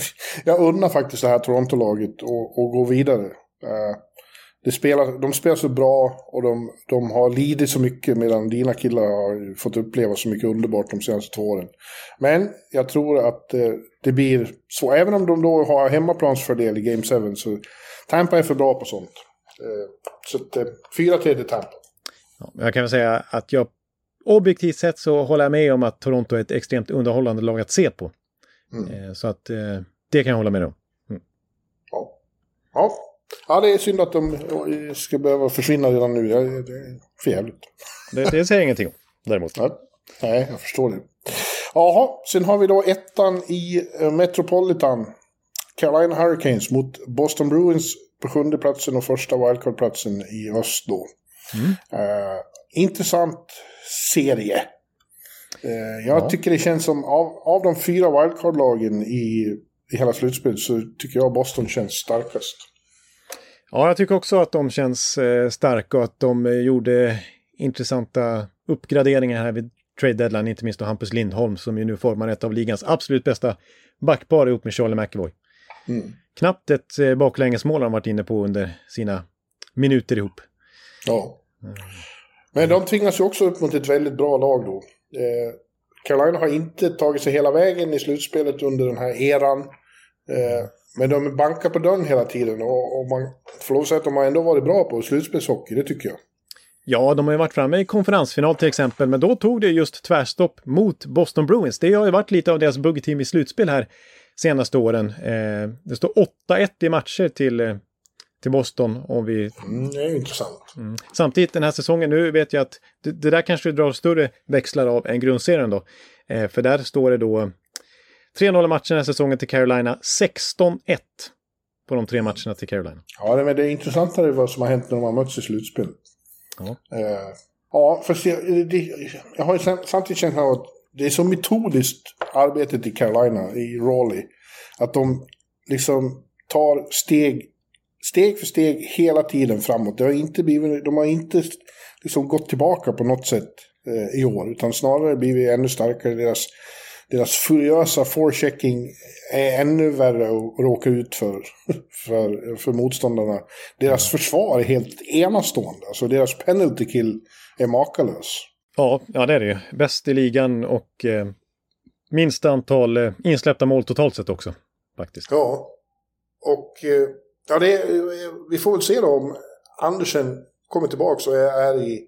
jag undrar faktiskt det här Toronto-laget och, och gå vidare. Uh, Det spelar, de spelar så bra, och de, de har lidit så mycket, medan dina killar har fått uppleva så mycket underbart de senaste två åren. Men jag tror att eh, det blir så, även om de då har hemmaplansfördel i Game sju, så Tampa är för bra på sånt. Eh, så att, eh, fyra tre till Tampa. Ja, jag kan väl säga att jag objektivt sett så håller jag med om att Toronto är ett extremt underhållande lag att se på. Mm. Eh, så att eh, det kan jag hålla med om. Mm. Ja. Ja. Ja, det är synd att de ska behöva försvinna redan nu. Det är för jävligt. Det, det säger ingenting om, däremot. Ja. Nej, jag förstår det. Jaha, sen har vi då ettan i Metropolitan. Carolina Hurricanes mot Boston Bruins på sjunde platsen och första wildcard-platsen i öst då. Mm. Uh, intressant serie. Uh, jag ja. tycker det känns som av, av de fyra wildcard-lagen i, i hela slutspelet, så tycker jag Boston känns starkast. Ja, jag tycker också att de känns eh, starka, och att de eh, gjorde intressanta uppgraderingar här vid trade deadline, inte minst då Hampus Lindholm, som ju nu formar ett av ligans absolut bästa backpar ihop med Charlie McAvoy. Mm. Knappt ett eh, baklängesmål har de varit inne på under sina minuter ihop. Ja. Mm. Men de tvingas ju också upp mot ett väldigt bra lag då. Eh, Carolina har inte tagit sig hela vägen i slutspelet under den här eran. Eh, Men de bankar på dörren hela tiden, och, och man får lov att säga att de har ändå varit bra på slutspelshockey, det tycker jag. Ja, de har ju varit framme i konferensfinal till exempel, men då tog det just tvärstopp mot Boston Bruins. Det har ju varit lite av deras buggeteam i slutspel här senaste åren. Eh, det står åtta ett i matcher till, eh, till Boston. Om vi... Mm, det är intressant. Mm. Samtidigt den här säsongen, nu vet jag att det, det där kanske drar större växlar av än grundserien då. Eh, för där står det då tre noll matcher den här säsongen till Carolina, sexton ett på de tre matcherna till Carolina. Ja, det, men det är intressantare vad som har hänt när de har mötts i slutspel. Ja, eh, ja för se, det, jag har ju samtidigt känt att det är så metodiskt arbetet i Carolina, i Raleigh, att de liksom tar steg steg för steg hela tiden framåt. Det har inte blivit, de har inte liksom gått tillbaka på något sätt eh, i år, utan snarare blivit ännu starkare. Deras, deras furiösa forechecking är ännu värre att råka ut för, för, för motståndarna. Deras försvar är helt enastående. Alltså deras penalty kill är makalös. Ja, ja det är det ju. Bäst i ligan och eh, minst antal eh, insläppta mål totalt sett också, faktiskt. Ja, och eh, ja, det är, vi får väl se då om Andersen kommer tillbaka och är, är i,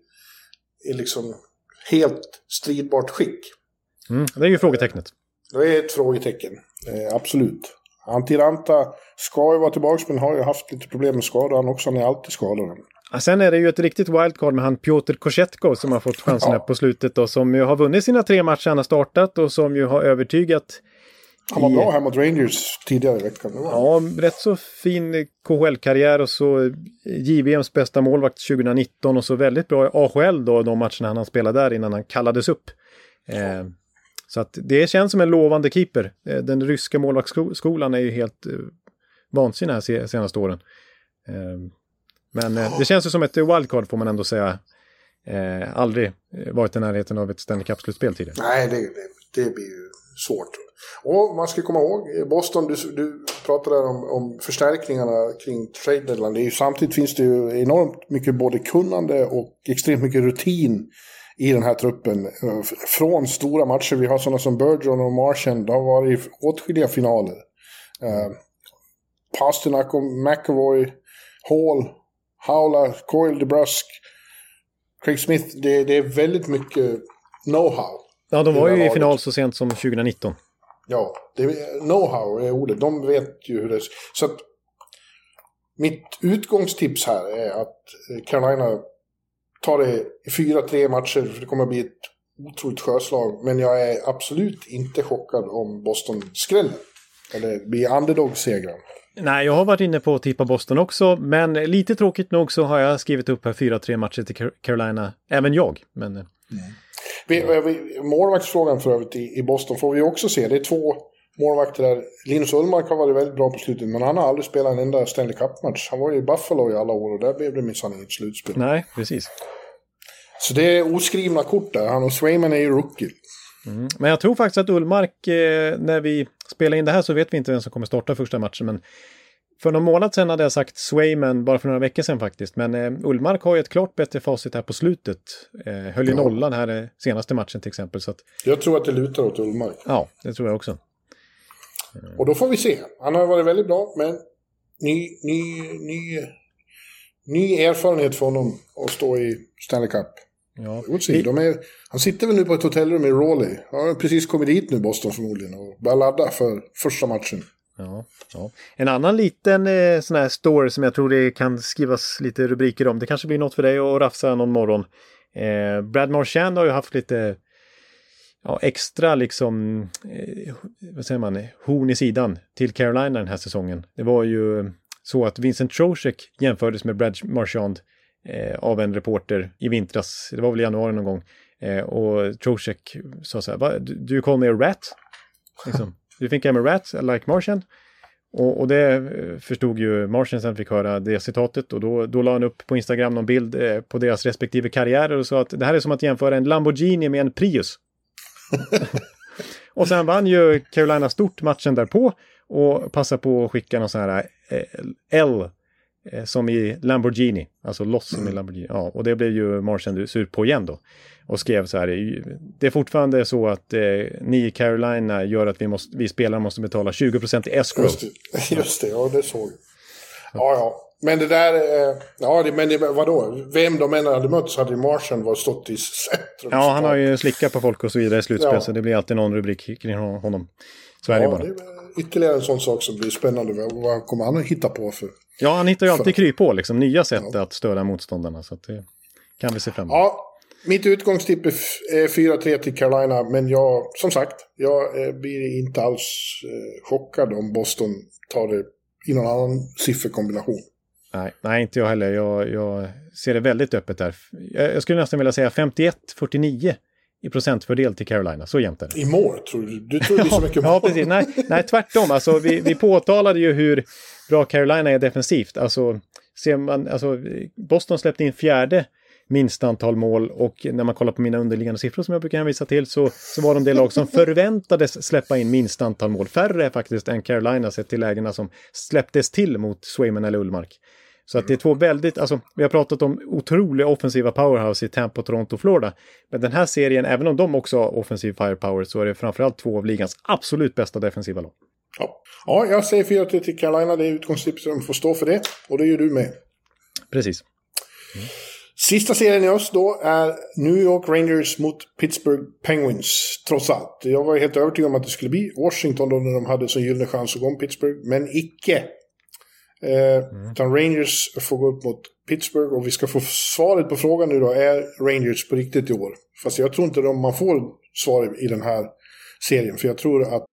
i liksom helt stridbart skick. Mm, det är ju frågetecknet. Det är ett frågetecken, eh, absolut. Antiranta ska ju vara tillbaka, men har ju haft lite problem med skador. Han också, han är alltid skadad. Ja, sen är det ju ett riktigt wildcard med han Piotr Kochetkov som har fått chansen ja. på slutet och som ju har vunnit sina tre matcher han har startat och som ju har övertygat. Han var i... bra här mot Rangers tidigare i veckan. Ja, rätt så fin K H L-karriär och så J V M:s bästa målvakt tjugonitton och så väldigt bra i A H L då, de matcherna han spelade där innan han kallades upp. Eh, så att det känns som en lovande keeper. Eh, den ryska målvaktsskolan är ju helt eh, vansinnig här senaste åren. Eh, men eh, det känns ju som ett wildcard får man ändå säga. Eh, aldrig varit i närheten av ett Stanley Cup-slutspel tidigare. Nej, det, det, det blir ju svårt. Och man ska komma ihåg, Boston, du, du pratade om, om förstärkningarna kring trade deadline. Det är ju, samtidigt finns det ju enormt mycket både kunnande och extremt mycket rutin i den här truppen. Från stora matcher, vi har sådana som Bergeron och Marchand, det har varit åtskilliga finaler. Uh, Pasternak och McAvoy, Hall, Haula, Coyle, DeBrusk, Craig Smith, det, det är väldigt mycket know-how. Ja, de var ju i final så sent som tjugonitton. Ja, det är, know-how är ordet. De vet ju hur det är. Så att mitt utgångstips här är att Carolina tar det i fyra tre matcher, för det kommer att bli ett otroligt sjöslag. Men jag är absolut inte chockad om Boston skräller. Eller blir underdog-segrar. Nej, jag har varit inne på att tippa Boston också, men lite tråkigt nog så har jag skrivit upp här fyra tre matcher till Carolina. Även jag, men... Mm. Vi, vi, målvaktsfrågan för övrigt i, i Boston får vi också se. Det är två målvakter där. Linus Ullmark har varit väldigt bra på slutet, men han har aldrig spelat en enda Stanley Cup-match. Han var ju i Buffalo i alla år och där blev det minsann inget slutspel. Nej, precis. Så det är oskrivna kort där. Han och Swayman är ju rookie. Mm. Men jag tror faktiskt att Ullmark, eh, när vi spelar in det här så vet vi inte vem som kommer starta första matchen, men för någon månad sedan hade jag sagt Swayman, bara för några veckor sedan faktiskt. Men eh, Ullmark har ju ett klart bättre facit här på slutet. Eh, höll ju ja. nollan här eh, senaste matchen till exempel. Så att... Jag tror att det lutar åt Ullmark. Ja, det tror jag också. Mm. Och då får vi se. Han har varit väldigt bra, men ny, ny, ny, ny erfarenhet för honom att stå i Stanley Cup. Ja. Se, de är, han sitter väl nu på ett hotellrum i Raleigh. Han har precis kommit dit nu, Boston förmodligen, och börjar ladda för första matchen. Ja, ja. En annan liten eh, sån här story som jag tror det kan skrivas lite rubriker om. Det kanske blir något för dig att rafsa någon morgon. Eh, Brad Marchand har ju haft lite ja, extra liksom eh, vad säger man, horn i sidan till Carolina den här säsongen. Det var ju så att Vincent Trocheck jämfördes med Brad Marchand eh, av en reporter i vintras. Det var väl i januari någon gång. Eh, och Trocheck sa så här, Va, do you call me a rat? Liksom. Du think I'm a rat, I like Marchand. Och, och det förstod ju Marchand sen fick höra det citatet. Och då, då la han upp på Instagram någon bild eh, på deras respektive karriärer och sa att det här är som att jämföra en Lamborghini med en Prius. Och sen vann ju Carolina stort matchen därpå och passade på att skicka någon sån här eh, L eh, som i Lamborghini. Alltså loss som i Lamborghini. Ja, och det blev ju Marchand sur på igen då. Och skrev så här, det är fortfarande så att eh, ni i Carolina gör att vi, måste, vi spelare måste betala tjugo procent i escrow. Just det, just det, ja det såg. Ja, ja. Men det där, eh, ja det, men det, vadå? Vem de än hade mött så hade Martian var stått i centrum. Ja, han har ju slickat på folk och så vidare i slutspel, ja. Så det blir alltid någon rubrik kring honom. Så är ja, det bara. Det är ytterligare en sån sak som blir spännande. Vad kommer han att hitta på för? Ja, han hittar ju alltid för... kryp på, liksom, nya sätt ja. att störa motståndarna, så att det kan vi se fram emot. Ja, mitt utgångstipp är fyra tre till Carolina, men jag, som sagt, jag eh, blir inte alls eh, chockad om Boston tar det i någon annan sifferkombination. Nej, nej, inte jag heller. Jag, jag ser det väldigt öppet där. Jag, jag skulle nästan vilja säga femtioett fyrtionio i procentfördel till Carolina. Så jämnt är det. I mål, tror du? Du tror det blir så mycket mål. Ja, precis. Nej, nej tvärtom. Alltså, vi, vi påtalade ju hur bra Carolina är defensivt. Alltså, ser man, alltså, Boston släppte in fjärde minst antal mål, och när man kollar på mina underliggande siffror som jag brukar hänvisa till, så, så var de det lag som förväntades släppa in minst antal mål. Färre faktiskt än Carolina sett till lägena som släpptes till mot Swayman eller Ullmark. Så att det är två väldigt, alltså vi har pratat om otroliga offensiva powerhouse i Tampa, Toronto, Florida. Men den här serien, även om de också har offensiv firepower, så är det framförallt två av ligans absolut bästa defensiva lag. Ja, ja jag säger fyra tre till Carolina, det är utgångstips, de får stå för det, och det gör du med. Precis. Mm. Sista serien i oss då är New York Rangers mot Pittsburgh Penguins, trots allt. Jag var helt övertygad om att det skulle bli Washington då när de hade så gyllene chans att gå om Pittsburgh, men icke. Eh, mm. Utan Rangers får gå upp mot Pittsburgh, och vi ska få svaret på frågan nu då, är Rangers på riktigt i år? Fast jag tror inte att man får svar i den här serien, för jag tror att...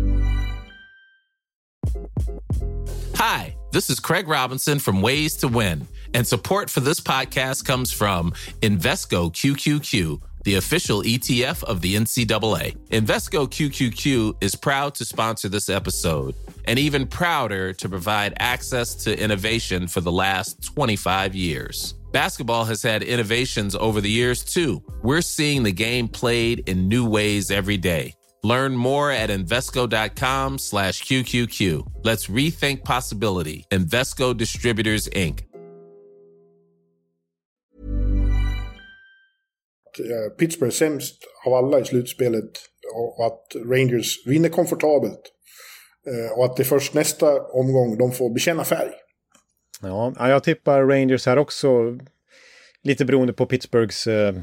Hi, this is Craig Robinson from Ways to Win, and support for this podcast comes from Invesco Q Q Q, the official E T F of the N C double A. Invesco Q Q Q is proud to sponsor this episode, and even prouder to provide access to innovation for the last twenty-five years. Basketball has had innovations over the years, too. We're seeing the game played in new ways every day. Learn more at Invesco.com slash QQQ. Let's rethink possibility. Invesco Distributors, Incorporated. Pittsburgh sämst av alla i slutspelet, och att Rangers vinner komfortabelt. Och att det är först nästa omgång de får bekänna färg. Ja, jag tippar Rangers här också, lite beroende på Pittsburghs eh,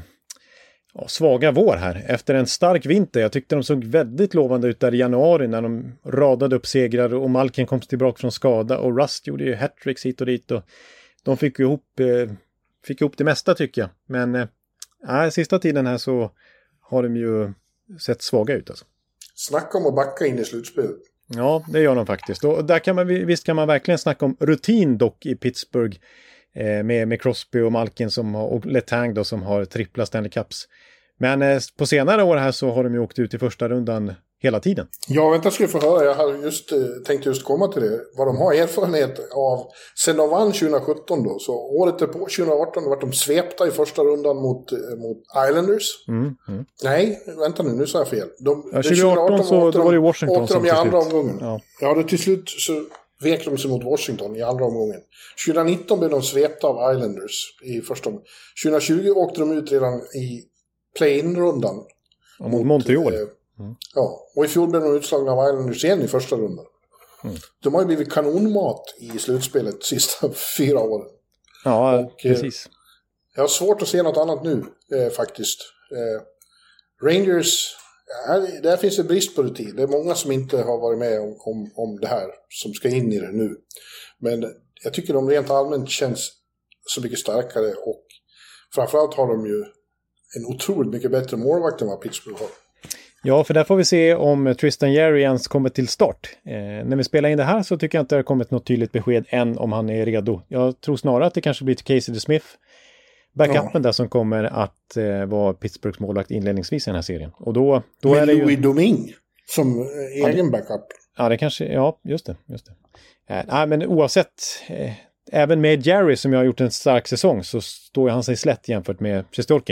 ja, svaga vår här. Efter en stark vinter, jag tyckte de såg väldigt lovande ut där i januari när de radade upp segrar och Malkin kom tillbaka från skada och Rust gjorde ju hattricks hit och dit, och de fick ihop, eh, fick ihop det mesta tycker jag. Men eh, sista tiden här så har de ju sett svaga ut alltså. Snacka om att backa in i slutspelet. Ja, det gör de faktiskt. Och där kan man, visst kan man verkligen snacka om rutin dock i Pittsburgh eh, med, med Crosby och Malkin som har, och Letang då, som har trippla Stanley Cups. Men eh, på senare år här så har de ju åkt ut i första rundan hela tiden. Ja, vänta ska vi få höra. Jag hade just, eh, tänkt just komma till det. Vad de har erfarenhet av sen de vann tjugo sjutton då. Så året på tjugo arton var de svepta i första rundan mot, eh, mot Islanders. Mm, mm. Nej, vänta nu, nu sa jag fel. De, ja, tjugo arton så åkte de, var det Washington åkte de i andra omgången. Ja. ja, det till slut så vek de sig mot Washington i andra omgången. tjugo nitton blev de svepta av Islanders i första omgången. tjugo tjugo åkte de ut redan i play-in-rundan. Mot, mot Montreal. Eh, mm. Ja, och i fjol blev de utslagna av Islanders igen i första rundan. Mm. De har ju blivit kanonmat i slutspelet de sista fyra åren. Ja, och, precis. Eh, jag har svårt att se något annat nu, eh, faktiskt. Eh, Rangers, eh, där finns det brist på rutin. Det är många som inte har varit med om, om, om det här, som ska in i det nu. Men jag tycker de rent allmänt känns så mycket starkare, och framförallt har de ju en otroligt mycket bättre målvakt än vad Pittsburgh har. Ja, för där får vi se om Tristan Jarry ens kommer till start. Eh, när vi spelar in det här så tycker jag inte det har kommit något tydligt besked än om han är redo. Jag tror snarare att det kanske blir till Casey DeSmith, backupen ja. där, som kommer att eh, vara Pittsburghs målvakt inledningsvis i den här serien. Och då, då Med är det ju... Louis Domingue som eh, egen ja, backup. Ja, det kanske... Ja, just det. Just det. Eh, nej, men oavsett... Eh, även med Jarry som jag har gjort en stark säsong så står han sig slätt jämfört med Shesterkin.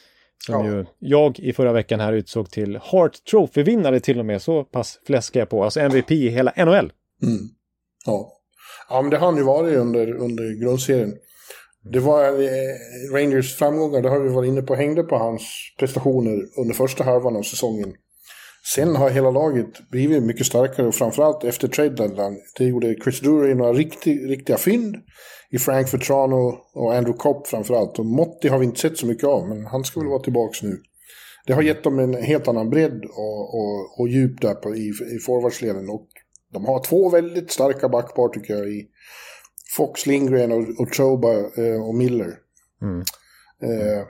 Som ja. ju jag i förra veckan här utsåg till Hart Trophy-vinnare till och med. Så pass fläskar jag på. Alltså M V P i hela N H L. Mm. Ja. ja, men det har han ju varit under, under grundserien. Det var eh, Rangers framgångar, det har vi varit inne på, hängde på hans prestationer under första halvan av säsongen. Sen har hela laget blivit mycket starkare och framförallt efter trade deadline. Det gjorde Chris Drury några riktig, riktiga fynd i Frank Vetrano och Andrew Kopp framförallt. Och Motti har vi inte sett så mycket av, men han ska väl vara tillbaka nu. Det har gett dem en helt annan bredd och, och, och djup där på, i, i forwardsleden. Och de har två väldigt starka backpar tycker jag i Fox, Lindgren och, och Troba eh, och Miller. Mm. Eh,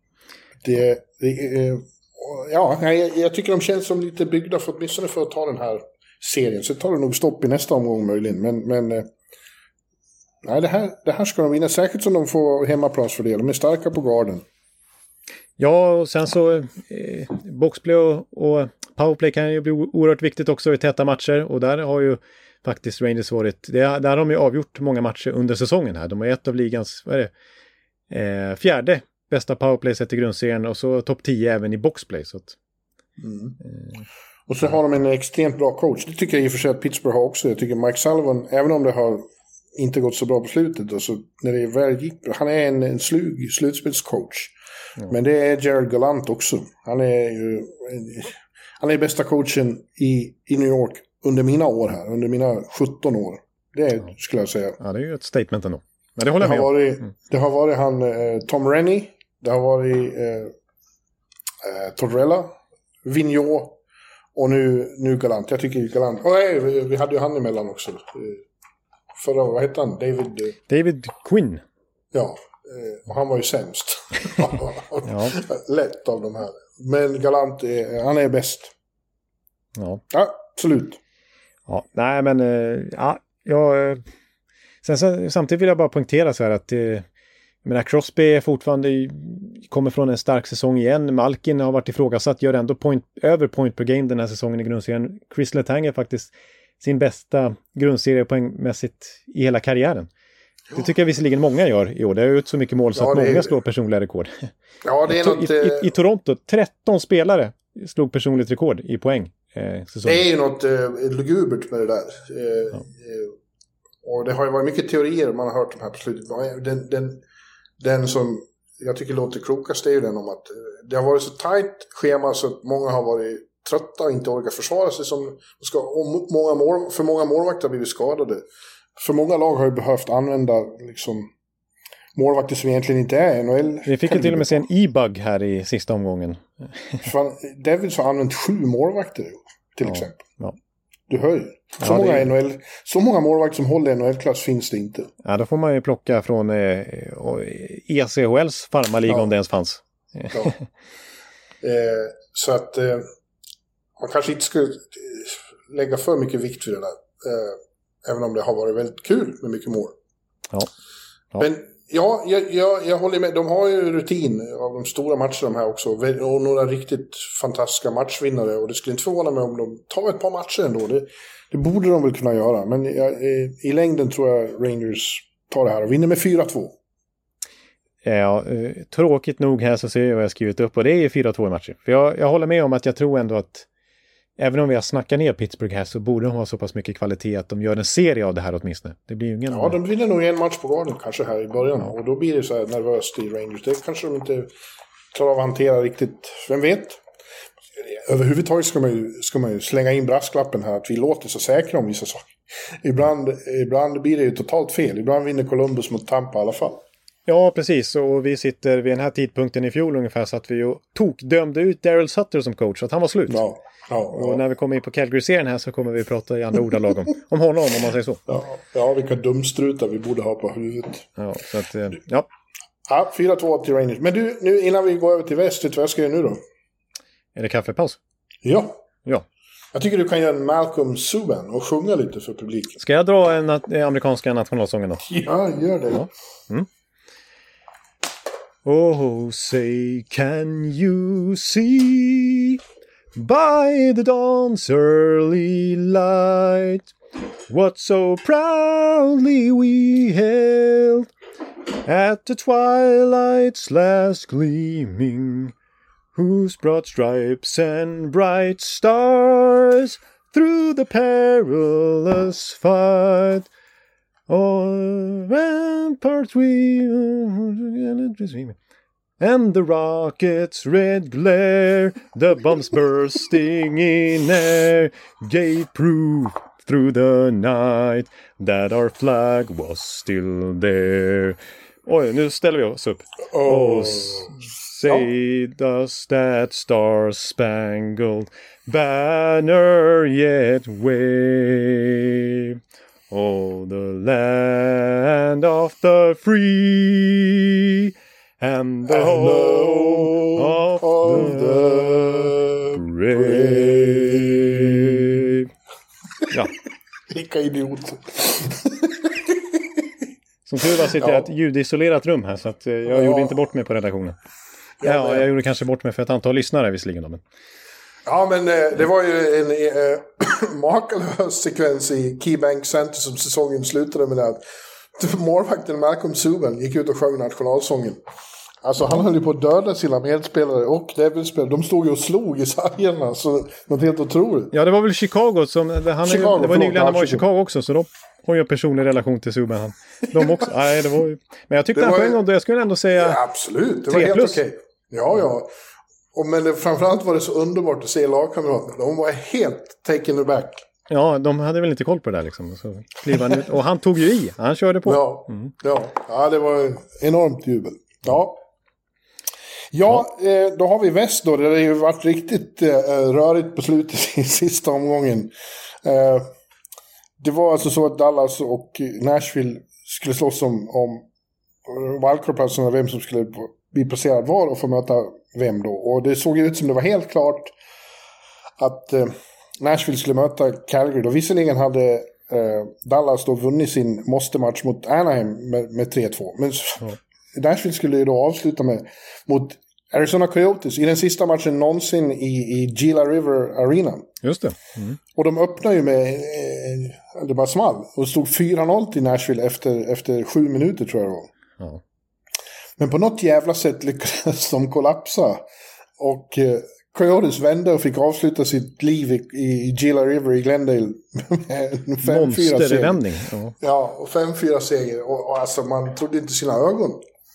det, det eh, ja, jag, jag tycker de känns som lite byggda för, åtminstone för att ta den här serien. Så tar det nog stopp i nästa omgång möjligen. Men, men eh, nej, det, här, det här ska de vinna. Säkert som de får hemmaplansfördel. De är starka på garden. Ja, och sen så eh, boxplay och, och powerplay kan ju bli oerhört viktigt också i täta matcher. Och där har ju faktiskt Rangers varit... Det, där har de ju avgjort många matcher under säsongen här. De är ett av ligans... Vad är det? Eh, fjärde bästa powerplay sett i grundserien och så topp tio även i boxplay. Så att, mm. eh, och så har de en extremt bra coach. Det tycker jag i och för sig att Pittsburgh har också. Jag tycker Mike Sullivan, även om det har inte gått så bra på slutet, och så när det väl gick, han är en, en slug slutspelscoach. Mm. Men det är Gerald Gallant också. Han är ju han är bästa coachen i, i New York under mina år här, under mina sjutton år. Det är, mm. skulle jag säga. Ja, det är ju ett statement ändå. Men det håller det jag har med varit, mm. Det har varit han eh, Tom Rennie, det har varit eh, eh, Tortorella, Vigneault och nu, nu Gallant. Jag tycker Gallant. Och nej, vi, vi hade ju han emellan också. Eh, förra, vad hette han? David... Eh, David Quinn. Ja, eh, och han var ju sämst. ja. Lätt av de här. Men Gallant, är, han är bäst. Ja. Ja, absolut. Ja, nej men eh, ja, jag... Sen så, samtidigt vill jag bara poängtera så här att eh, jag menar, Crosby är fortfarande kommer från en stark säsong igen. Malkin har varit ifrågasatt, gör ändå point, över point per game den här säsongen i grundserien. Chris Letang är faktiskt sin bästa grundserie poängmässigt i hela karriären. Det tycker jag visserligen många gör i år. Det har ut så mycket mål så ja, att många är... slår personliga rekord. Ja, det är något, I, i, I Toronto, tretton spelare slog personligt rekord i poäng. Eh, det är ju något eh, lugubert med det där. Eh, ja. eh, Och det har ju varit mycket teorier man har hört de här på slutet. Den, den, den som jag tycker låter klokast är ju den om att det har varit så tajt schema så att många har varit trötta och inte orkar försvara sig. Som ska, och många mål, för många målvakter har blivit skadade. För många lag har ju behövt använda liksom, målvakter som egentligen inte är N H L. Vi fick ju till och med se en e-bug här i sista omgången. Fan, Devils har använt sju målvakter till ja, exempel. Ja. Du hör ju. Så, ja, många det... N H L, så många målvakter som håller N H L-klass finns det inte. Ja, då får man ju plocka från eh, E C H L:s farmarliga ja. om det ens fanns. Ja. eh, så att eh, man kanske inte skulle lägga för mycket vikt vid det där. Eh, även om det har varit väldigt kul med mycket mål. Ja. Ja. Men ja, jag, jag, jag håller med. De har ju rutin av de stora matcherna de här också. Och några riktigt fantastiska matchvinnare. Och det skulle inte förvåna mig om de tar ett par matcher ändå. Det, det borde de väl kunna göra. Men jag, i längden tror jag Rangers tar det här och vinner med fyra två. Ja, eh, tråkigt nog här så ser jag vad jag skrivit upp. Och det är fyra två i matcher. För jag, jag håller med om att jag tror ändå att även om vi har snackat ner Pittsburgh här så borde de ha så pass mycket kvalitet att de gör en serie av det här åtminstone. Det blir ju ingen... Ja, de vinner nog en match på garden kanske här i början. Ja. Och då blir det så här nervöst i Rangers. Det kanske de inte klarar av att hantera riktigt. Vem vet? Överhuvudtaget ska man ju, ska man ju slänga in brasklappen här att vi låter så säkra om vissa saker. Ibland, ibland blir det ju totalt fel. Ibland vinner Columbus mot Tampa i alla fall. Ja, precis. Och vi sitter vid den här tidpunkten i fjol ungefär så att vi ju tokdömde ut Daryl Sutter som coach. Att han var slut. Ja. Ja, och ja. när vi kommer in på Calgary-serien här så kommer vi prata i andra ordalag om, om honom, om man säger så. Ja, ja, vilka dumstrutar vi borde ha på huvudet. Ja, så att, ja. Ja, fyra två till Rangers. Men du, nu, innan vi går över till väst, vad ska jag nu då? Är det kaffepaus? Ja. Ja. Jag tycker du kan göra en Malcolm Subban och sjunga lite för publiken. Ska jag dra en nat- amerikanska nationalsången då? Ja, gör det. Ja. Mm. Oh, say can you see by the dawn's early light what so proudly we hailed at the twilight's last gleaming, whose broad stripes and bright stars through the perilous fight o'er ramparts we... And the rocket's red glare, the bombs bursting in air, gave proof through the night that our flag was still there. Oj, nu ställer vi oss upp. Oh. Och say does that star-spangled banner yet wave? Oh, the land of the free and the home of, of the, the brave. Ja. Vilka idioter. Som tur var sitter jag i ett ljudisolerat rum här, så att jag ja. gjorde inte bort mig på redaktionen. Ja, ja, jag gjorde kanske bort mig för ett antal lyssnare visserligen. Men... Ja, men eh, det var ju en eh, makalös sekvens i KeyBank Center som säsongen slutade med att målvakten Malcolm Subban gick ut och sjöng nationalsången. Alltså han höll ju på att döda sina medspelare och Devils-spelare. De stod ju och slog i sargerna, så något helt otroligt. Ja, det var väl Chicago som... Han Chicago, är, det var nyligen han var i Chicago också, så de har ju en personlig relation till Subban. Han. De också. Nej, det var ju... Men jag tyckte han på en gång, jag skulle ändå säga... Ja, absolut, det var helt okej. Okay. Ja, ja. Och, men det, framförallt var det så underbart att se lagkamraterna. De var helt taken aback. Ja, de hade väl inte koll på det där liksom. Så han ut. Och han tog ju i, han körde på. Ja, mm. ja. ja det var enormt jubel. Ja. Ja, ja. Eh, då har vi väst då. Det har ju varit riktigt eh, rörigt på slutet i sista omgången. Eh, det var alltså så att Dallas och Nashville skulle slåss om, om wildcard-platserna, vem som skulle bli placerad var och få möta vem då. Och det såg ut som det var helt klart att eh, Nashville skulle möta Calgary. Då visserligen hade eh, Dallas då vunnit sin måste-match mot Anaheim med, med tre två. Men ja. Nashville skulle ju då avsluta med mot Arizona Coyotes i den sista matchen någonsin i, i Gila River Arena. Just det. Mm. Och de öppnar ju med eh, det bara small. Och det stod fyra noll till Nashville efter, efter sju minuter tror jag det var. Ja. Men på något jävla sätt lyckades de kollapsa. Och eh, Coyotes vände och fick avsluta sitt liv i, i Gila River i Glendale med en fem fyra seger. Ja. Ja, och fem fyra seger. Och, och alltså man trodde inte sina ögon.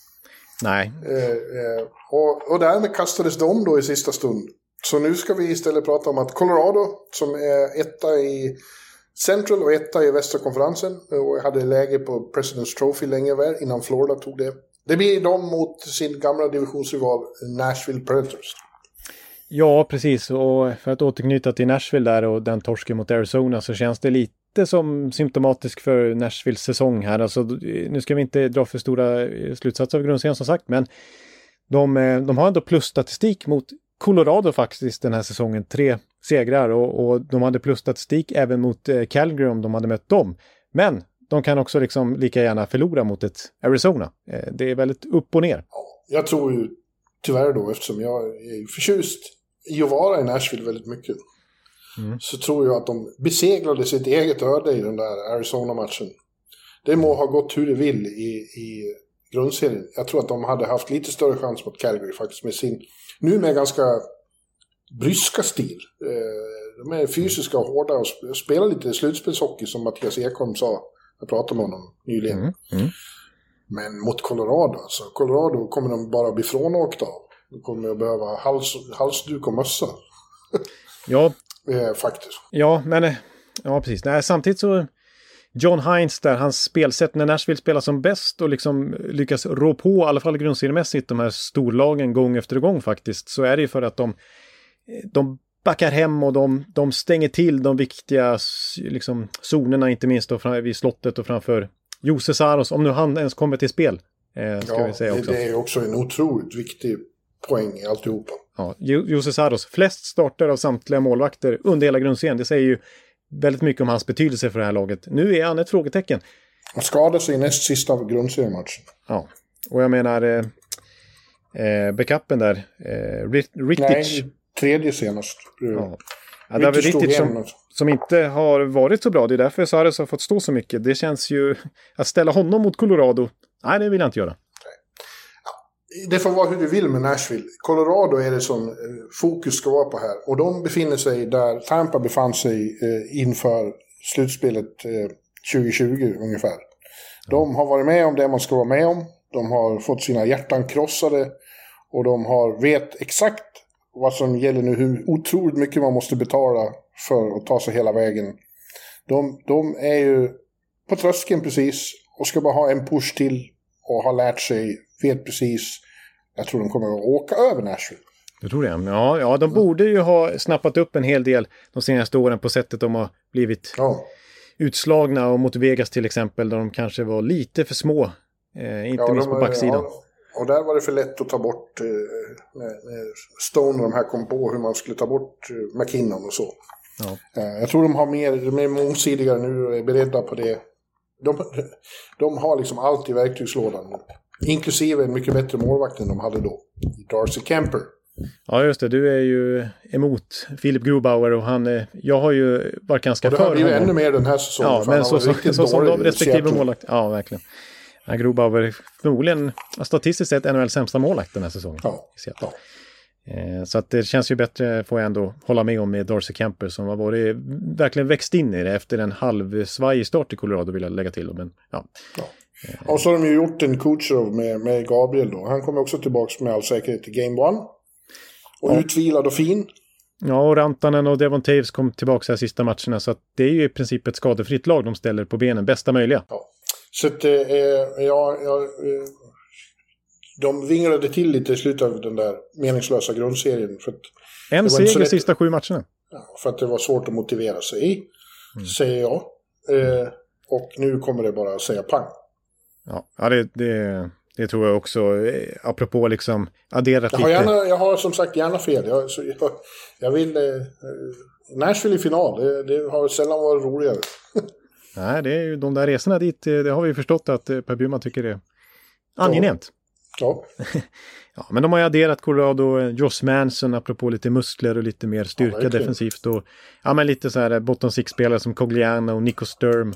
Nej. Eh, eh, och, och därmed kastades de då i sista stund. Så nu ska vi istället prata om att Colorado, som är etta i Central och etta i västra konferensen, och hade läge på President's Trophy länge väl innan Florida tog det. Det blir de mot sin gamla divisionsrival Nashville Predators. Ja, precis. Och för att återknyta till Nashville där och den torsken mot Arizona, så känns det lite som symptomatisk för Nashvilles säsong här. Alltså, nu ska vi inte dra för stora slutsatser av grundserien som sagt, men de, de har ändå plusstatistik mot Colorado faktiskt den här säsongen. Tre segrar och, och de hade plusstatistik även mot Calgary om de hade mött dem. Men de kan också liksom lika gärna förlora mot ett Arizona. Det är väldigt upp och ner. Jag tror ju tyvärr då, eftersom jag är förtjust i att vara i Nashville väldigt mycket, mm. så tror jag att de beseglade sitt eget öde i den där Arizona-matchen. Det må ha gått hur det vill i, i grundserien. Jag tror att de hade haft lite större chans mot Calgary faktiskt med sin, nu med ganska bryska stil. De är fysiska och hårda och spelar lite slutspelshockey som Mattias Ekholm sa. Jag pratade med honom nyligen. Mm. Mm. Men mot Colorado, alltså Colorado kommer de bara bli frånåkta av. De kommer att behöva hals, halsduk och mössa. Ja. eh, faktiskt. Ja, men ja, precis. Nej, samtidigt så John Hines där, hans spelsätt när Nashville spelar som bäst och liksom lyckas rå på, i alla fall grundseriemässigt, de här storlagen gång efter gång faktiskt, så är det ju för att de, de backar hem och de, de stänger till de viktiga liksom, zonerna, inte minst då fram, vid slottet och framför Jose Saros, om nu han ens kommer till spel. Eh, ska ja, vi säga också. Det är också en otroligt viktig poäng i alltihopa. Ja, Jose Saros, flest starter av samtliga målvakter under hela grundserien. Det säger ju väldigt mycket om hans betydelse för det här laget. Nu är han ett frågetecken. Han skadade sig i näst sista av grundseriematchen. Ja, och jag menar eh, eh, backupen där, eh, Rittich. Nej, tredje senast. Ja. Ja, det är väl Rittich som, som inte har varit så bra. Det är därför Saros har fått stå så mycket. Det känns ju, att ställa honom mot Colorado, nej, det vill jag inte göra. Det får vara hur du vill med Nashville. Colorado är det som fokus ska vara på här. Och de befinner sig där Tampa befann sig eh, inför slutspelet eh, tjugo tjugo ungefär. De har varit med om det man ska vara med om. De har fått sina hjärtan krossade. Och de har, vet exakt vad som gäller nu, hur otroligt mycket man måste betala för att ta sig hela vägen. De, de är ju på tröskeln precis och ska bara ha en push till och har lärt sig, vet precis. Jag tror de kommer att åka över Nashville. Du tror det? Ja, ja, de borde ju ha snappat upp en hel del de senaste åren på sättet de har blivit ja. utslagna, och mot Vegas till exempel, där de kanske var lite för små. Eh, inte ja, minst på backsidan. Ja, och där var det för lätt att ta bort eh, när, när Stone och de här kom på hur man skulle ta bort eh, McKinnon och så. Ja. Eh, jag tror de har mer, de är mångsidigare nu och är beredda på det. De, de har liksom allt i verktygslådan nu. Inklusive en mycket bättre målvakt än de hade då. Darcy Kemper. Ja, just det. Du är ju emot Philip Grubauer, och han, jag har ju varit ganska för honom. Och det har blivit ännu mer den här säsongen. Ja, men så, så, så som de respektive målvakt. Ja, verkligen. Ja, Grubauer är förmodligen statistiskt sett N H L:s sämsta målvakt den här säsongen. Ja, ja. Eh, så att det känns ju bättre, får jag ändå hålla med om, med Darcy Kemper som har varit, verkligen växt in i det efter en halvsvaj start i Colorado, vill jag lägga till. Men, ja. Ja. Och så har de ju gjort en Kucherov med, med Gabriel då. Han kommer också tillbaka med all säkerhet till Game One. Och ja. utvilad och fin. Ja, och Rantanen och Devon Taves kom tillbaka här sista matcherna. Så att det är ju i princip ett skadefritt lag de ställer på benen. Bästa möjliga. Ja. Så att, eh, ja, ja, eh, de vinglade till lite i slutet av den där meningslösa grundserien. För att en seger de sista sju matcherna. Ja, för att det var svårt att motivera sig i, mm. säger jag. Eh, och nu kommer det bara att säga pang. Ja, ja det, det, det tror jag också. Apropå liksom adderat jag har, gärna, jag har som sagt gärna fel. Jag, så jag, jag vill... Eh, Nashville i final, det, det har sällan varit roligare. Nej, det är ju de där resorna dit, det har vi ju förstått att Per Bjurman tycker det är angenämt. Ja. Ja, men de har ju adderat Colorado, Josh Manson, apropå lite muskler och lite mer styrka ja, defensivt. Och, ja, men lite så här bottom six-spelare som Cogliano och Nico Sturm.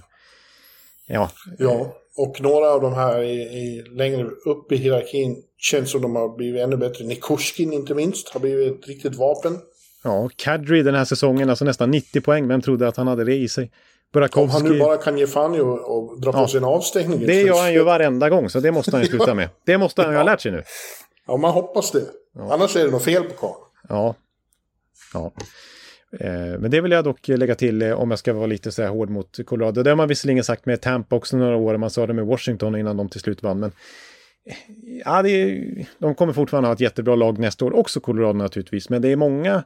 Ja. Ja, och några av de här i, i, längre upp i hierarkin känns som de har blivit ännu bättre. Nikoshkin inte minst har blivit ett riktigt vapen. Ja, Kadri den här säsongen, alltså nästan nittio poäng. Vem trodde att han hade det i sig? Burakovsky... Om han nu bara kan ge fan och, och dra på ja. sin avstängning. Det gör han ju varenda gång, så det måste han ju sluta med. Det måste han ju ha lärt sig nu. Ja, man hoppas det. Ja. Annars är det något fel på karl. Ja. Ja. Eh, men det vill jag dock lägga till eh, om jag ska vara lite så här hård mot Colorado. Det har man visserligen sagt med Tampa också några år. Man sa det med Washington innan de till slut vann. Men eh, ja, det är, de kommer fortfarande ha ett jättebra lag nästa år. Också Colorado naturligtvis. Men det är många...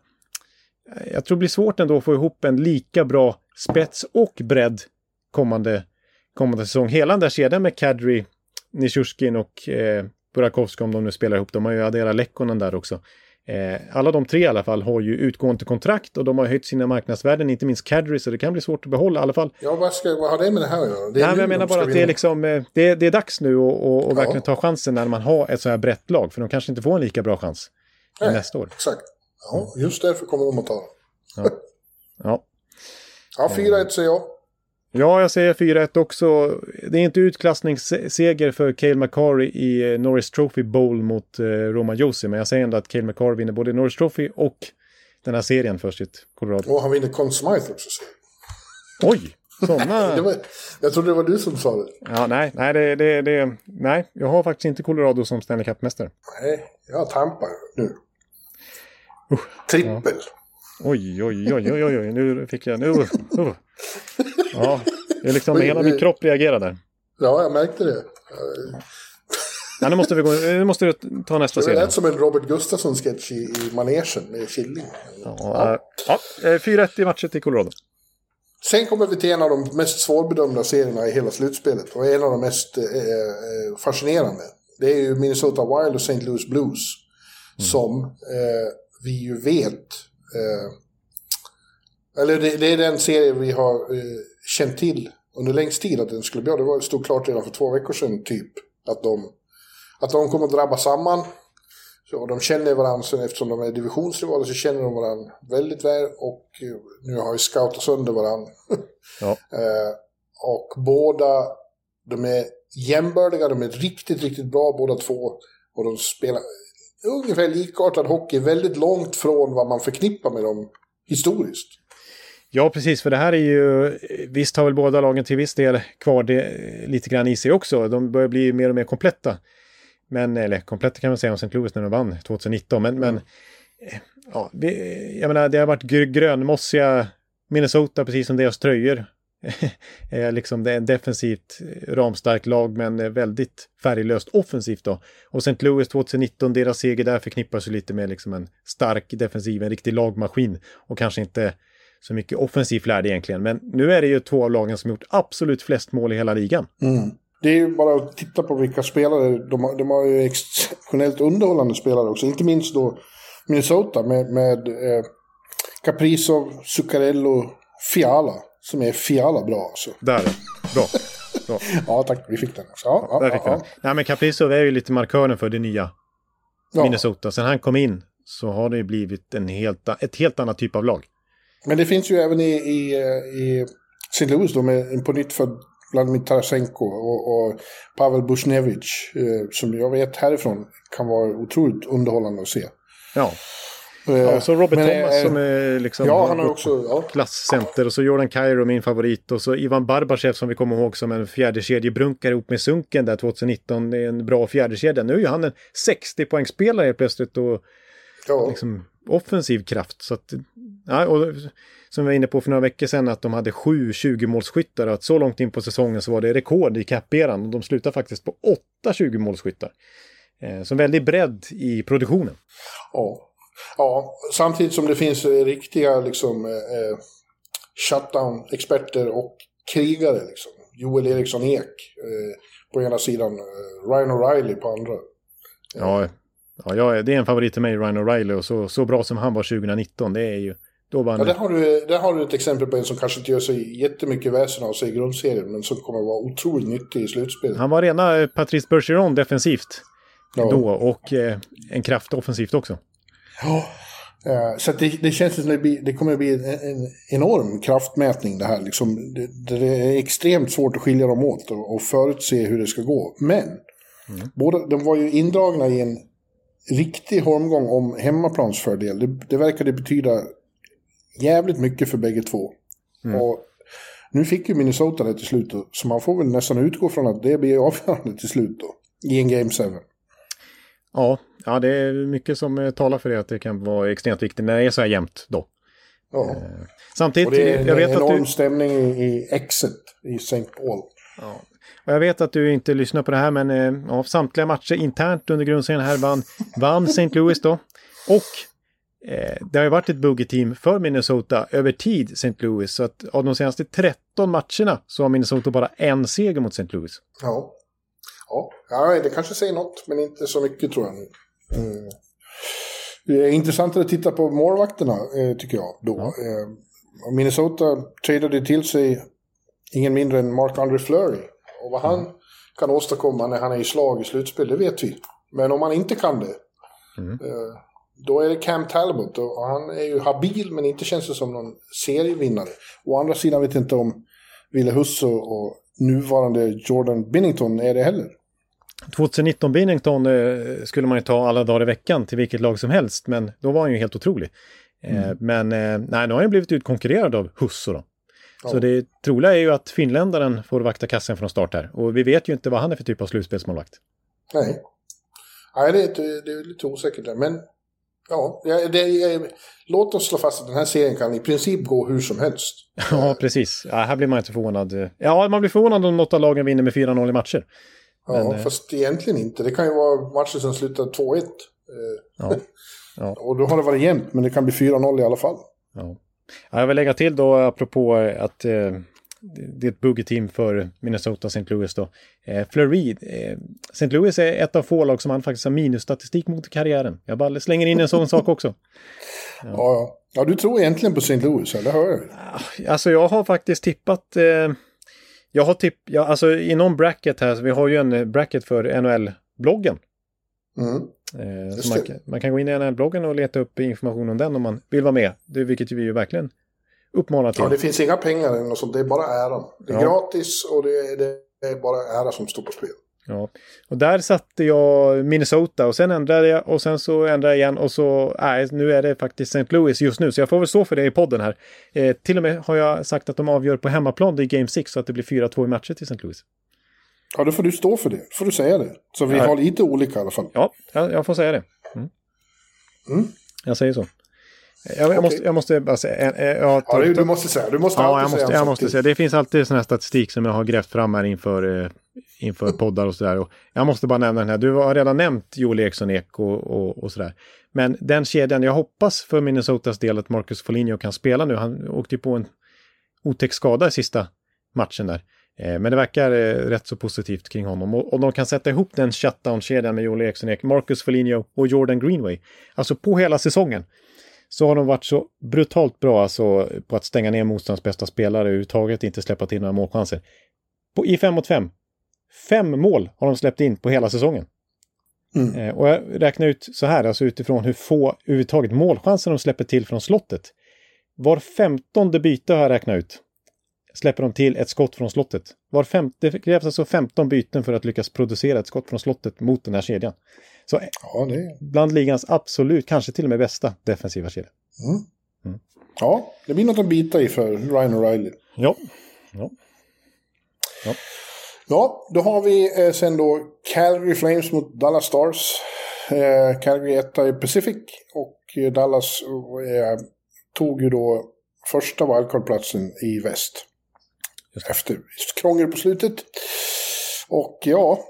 Jag tror det blir svårt ändå att få ihop en lika bra spets och bredd kommande, kommande säsong. Hela den där kedjan med Kadri, Nichushkin och eh, Burakovsky, om de nu spelar ihop. De har ju adderat Lekkonen där också. Eh, alla de tre i alla fall har ju utgående kontrakt och de har höjt sina marknadsvärden, inte minst Kadri, så det kan bli svårt att behålla i alla fall. Ja, vad, ska, vad har det med det här att göra? Det är Nej, men jag menar bara att det är, liksom, det, är, det är dags nu att och, och ja. verkligen ta chansen när man har ett så här brett lag, för de kanske inte får en lika bra chans Nej, nästa år. Exakt. Ja, just därför kommer de att ta Ja, ja. ja fyra ett säger jag. Ja, jag säger fyra ett också. Det är inte utklassningsseger för Cale Makar i Norris Trophy Bowl mot eh, Roma Josi, men jag säger ändå att Cale Makar vinner både Norris Trophy och den här serien för sitt Colorado. Och han vinner Conn Smythe också. Oj, sådana... det var, jag trodde det var du som sa det. Ja, nej, nej, det, det, det, nej, jag har faktiskt inte Colorado som Stanley Cup-mästare. Nej, jag har Tampa nu. Uh, Trippel. Ja. Oj, oj, oj, oj, oj, nu fick jag... Nu, uh. Ja, det är liksom oj, hela min kropp reagerar där. Ja, jag märkte det. Ja, nu måste vi gå, nu måste du ta nästa serie. Det lät som en Robert Gustafsson-sketch i, i manegen med Killing. Ja, ja. ja fyra ett i matchen till Colorado. Sen kommer vi till en av de mest svårbedömda serierna i hela slutspelet. Och en av de mest eh, fascinerande. Det är ju Minnesota Wild och Saint Louis Blues. Mm. Som eh, vi ju vet... Eh, eller det, det är den serie vi har eh, känt till under längst tid att den skulle bli. Det var stod klart redan för två veckor sedan typ. Att de, att de kommer att drabba samman. Så de känner varandra, sen eftersom de är divisionsrivaler så känner de varandra väldigt väl. Och eh, nu har ju scoutat sönder varandra. Ja. eh, och båda, de är jämbördiga, de är riktigt, riktigt bra båda två. Och de spelar ungefär likartad hockey, väldigt långt från vad man förknippar med dem historiskt. Ja, precis, för det här är ju, visst har väl båda lagen till viss del kvar det lite grann i sig också. De börjar bli mer och mer kompletta. Men, eller komplett kan man säga om Saint Louis när de vann tjugonitton. Men, mm. men ja, vi, jag menar, det har varit grönmossiga Minnesota, precis som deras tröjor. liksom det är en defensivt ramstark lag, men väldigt färglöst offensivt då. Och Saint Louis tjugonitton, deras seger där förknippar sig lite med liksom en stark defensiv, en riktig lagmaskin, och kanske inte så mycket offensivt lärd egentligen. Men nu är det ju två av lagen som gjort absolut flest mål i hela ligan. Mm. Det är ju bara att titta på vilka spelare, de har, de har ju exceptionellt underhållande spelare också, inte minst då Minnesota med, med eh, Kaprizov, Zuccarello, Fiala, som är Fiala bra alltså. Där är bra. bra. Ja, tack, vi fick den också. Ja, ja, Där fick ja, ja. Nej, men Kaprizov är ju lite markören för det nya ja. Minnesota. Sen han kom in så har det ju blivit en helt, ett helt annat typ av lag. Men det finns ju även i, i, i Saint Louis då, med en på nytt för Vladimir Tarasenko och, och Pavel Bushnevich, eh, som jag vet härifrån kan vara otroligt underhållande att se. Ja. Ja, och så Robert men, Thomas äh, som är liksom ja, han har också ja. klasscenter, och så Jordan Kyrou, min favorit, och så Ivan Barbachev som vi kommer ihåg som en fjärdekedjebrunkare ihop med Sunken där tjugonitton. Det är en bra fjärdekedja. Nu är ju han en sextio-poängsspelare helt plötsligt och ja. liksom offensiv kraft. Så att, ja, och som vi var inne på för några veckor sedan, att de hade sju tjugo-målsskyttar, och att så långt in på säsongen så var det rekord i cap-eran, och de slutar faktiskt på åtta tjugo-målsskyttar. Eh, så väldigt bredd i produktionen. Ja. Ja, samtidigt som det finns riktiga liksom, eh, shutdown-experter och krigare. Liksom. Joel Eriksson Ek eh, på ena sidan, eh, Ryan O'Reilly på andra. Ja, ja, ja, det är en favorit till mig, Ryan O'Reilly, och så, så bra som han var tjugonitton, det är ju... Då var han... Ja, där har, du, där har du ett exempel på en som kanske inte gör sig jättemycket väsen av sig i grundserien, men som kommer vara otroligt nyttig i slutspelet. Han var rena Patrice Bergeron defensivt ja. då, och eh, en kraft offensivt också. Ja, uh, så att det, det känns som att det, blir, det kommer att bli en, en enorm kraftmätning det här. Liksom, det, det är extremt svårt att skilja dem åt och, och förutse hur det ska gå. Men mm. båda, de var ju indragna i en riktig holmgång om hemmaplansfördel. Det, det verkade betyda jävligt mycket för bägge två. Mm. Och nu fick ju Minnesota det till slut. Så man får väl nästan utgå från att det blir avgörande till slut då. I en Game sju. Ja, ja, det är mycket som talar för det, att det kan vara extremt viktigt när det är så här jämnt då. Ja. Eh, samtidigt, och det är en, jag vet en enorm att du... stämning i, i Exit i Saint Paul. Ja. Och jag vet att du inte lyssnar på det här, men eh, ja, samtliga matcher internt under grundserien här vann, vann Saint Louis då. Och eh, det har ju varit ett buggeteam för Minnesota över tid, Saint Louis. Så att av de senaste tretton matcherna så har Minnesota bara en seger mot Saint Louis. Ja. Ja, ja, det kanske säger något, men inte så mycket tror jag nu. Mm. Det är intressant att titta på målvakterna, eh, tycker jag. Då. Ja. Eh, Minnesota tradade till sig ingen mindre än Marc-André Fleury. Och vad han mm. kan åstadkomma när han är i slag i slutspel, det vet vi. Men om han inte kan det, mm. eh, då är det Cam Talbot. Och han är ju habil, men inte känns det som någon serievinnare. Å andra sidan vet jag inte om Ville Husso och nuvarande Jordan Binnington är det heller. tjugonitton Binnington eh, skulle man ju ta alla dagar i veckan till vilket lag som helst, men då var han ju helt otrolig. Eh, mm. Men eh, nej, nu har han blivit utkonkurrerad av Husso då. Ja. Så det troliga är ju att finländaren får vakta kassen från start här. Och vi vet ju inte vad han är för typ av slutspelsmålvakt. Nej, nej det, är, det är lite osäkert där. Men ja, det, det, låt oss slå fast att den här serien kan i princip gå hur som helst. Ja, precis. Ja, här blir man inte förvånad. Ja, man blir förvånad om något av lagen vinner med fyra noll i matcher. Ja, men, fast egentligen inte. Det kan ju vara matcher som slutar två ett. Ja. Ja. Och då har det varit jämnt, men det kan bli fyra noll i alla fall. Ja. Jag vill lägga till då, apropå att eh, det är ett buggeteam för Minnesota Saint Louis då. Eh, Fleury, eh, Saint Louis är ett av få lag som han faktiskt har minusstatistik mot i karriären. Jag bara slänger in en sån sak också. Ja. Ja, ja, du tror egentligen på Saint Louis, eller hör jag? Alltså jag har faktiskt tippat... Eh, jag har tipp, ja, alltså i någon bracket här, så vi har ju en bracket för N H L-bloggen. Mm. Eh, så man, kan, man kan gå in i N H L-bloggen och leta upp information om den om man vill vara med. Det, vilket vi ju verkligen uppmanar till. Ja, det finns inga pengar eller något sånt, det är bara äran. Det är ja. gratis och det är, det är bara ära som står på spel. Ja, och där satte jag Minnesota och sen ändrade jag och sen så ändrade jag igen och så, nej, nu är det faktiskt Saint Louis just nu, så jag får väl stå för det i podden här. Eh, till och med har jag sagt att de avgör på hemmaplan i Game sex så att det blir fyra två i matcher till Saint Louis. Ja, då får du stå för det. Då får du säga det. Så vi ja. har lite olika i alla fall. Ja, jag, jag får säga det. Mm. Mm. Jag säger så. Jag, jag, okay. måste, jag måste bara säga... Jag, jag, ja, du, du måste säga. Du måste ja, alltid jag måste, säga. Jag måste säga. Det finns alltid sån här statistik som jag har grävt fram här inför, eh, inför poddar och sådär. Och jag måste bara nämna den här. Du har redan nämnt Joel Eriksson Ek och, och, och sådär. Men den kedjan, jag hoppas för Minnesotas del att Marcus Foligno kan spela nu. Han åkte ju på en otäck skada i sista matchen där. Eh, men det verkar eh, rätt så positivt kring honom. Och, och de kan sätta ihop den shutdown-kedjan med Joel Eriksson Ek, Marcus Foligno och Jordan Greenway. Alltså på hela säsongen så har de varit så brutalt bra alltså, på att stänga ner motståndets bästa spelare överhuvudtaget, inte släppa till några målchanser. På, I fem mot fem. Fem mål har de släppt in på hela säsongen. Mm. Eh, och jag räknar ut så här, alltså utifrån hur få överhuvudtaget målchanser de släpper till från slottet. Var femtonde byte har jag räknat ut. Släpper de till ett skott från slottet. Var femte, det krävs alltså femton byten för att lyckas producera ett skott från slottet mot den här kedjan. Så ja, det är... bland ligans absolut, kanske till och med bästa defensiva kedja. Mm. Mm. Ja, det blir något att bita i för Ryan O'Reilly. Ja. Ja. Ja. Ja, då har vi eh, sen då Calgary Flames mot Dallas Stars. Eh, Calgary etta i Pacific och eh, Dallas eh, tog ju då första wildcard-platsen i väst. Efter krångel på slutet. Och ja,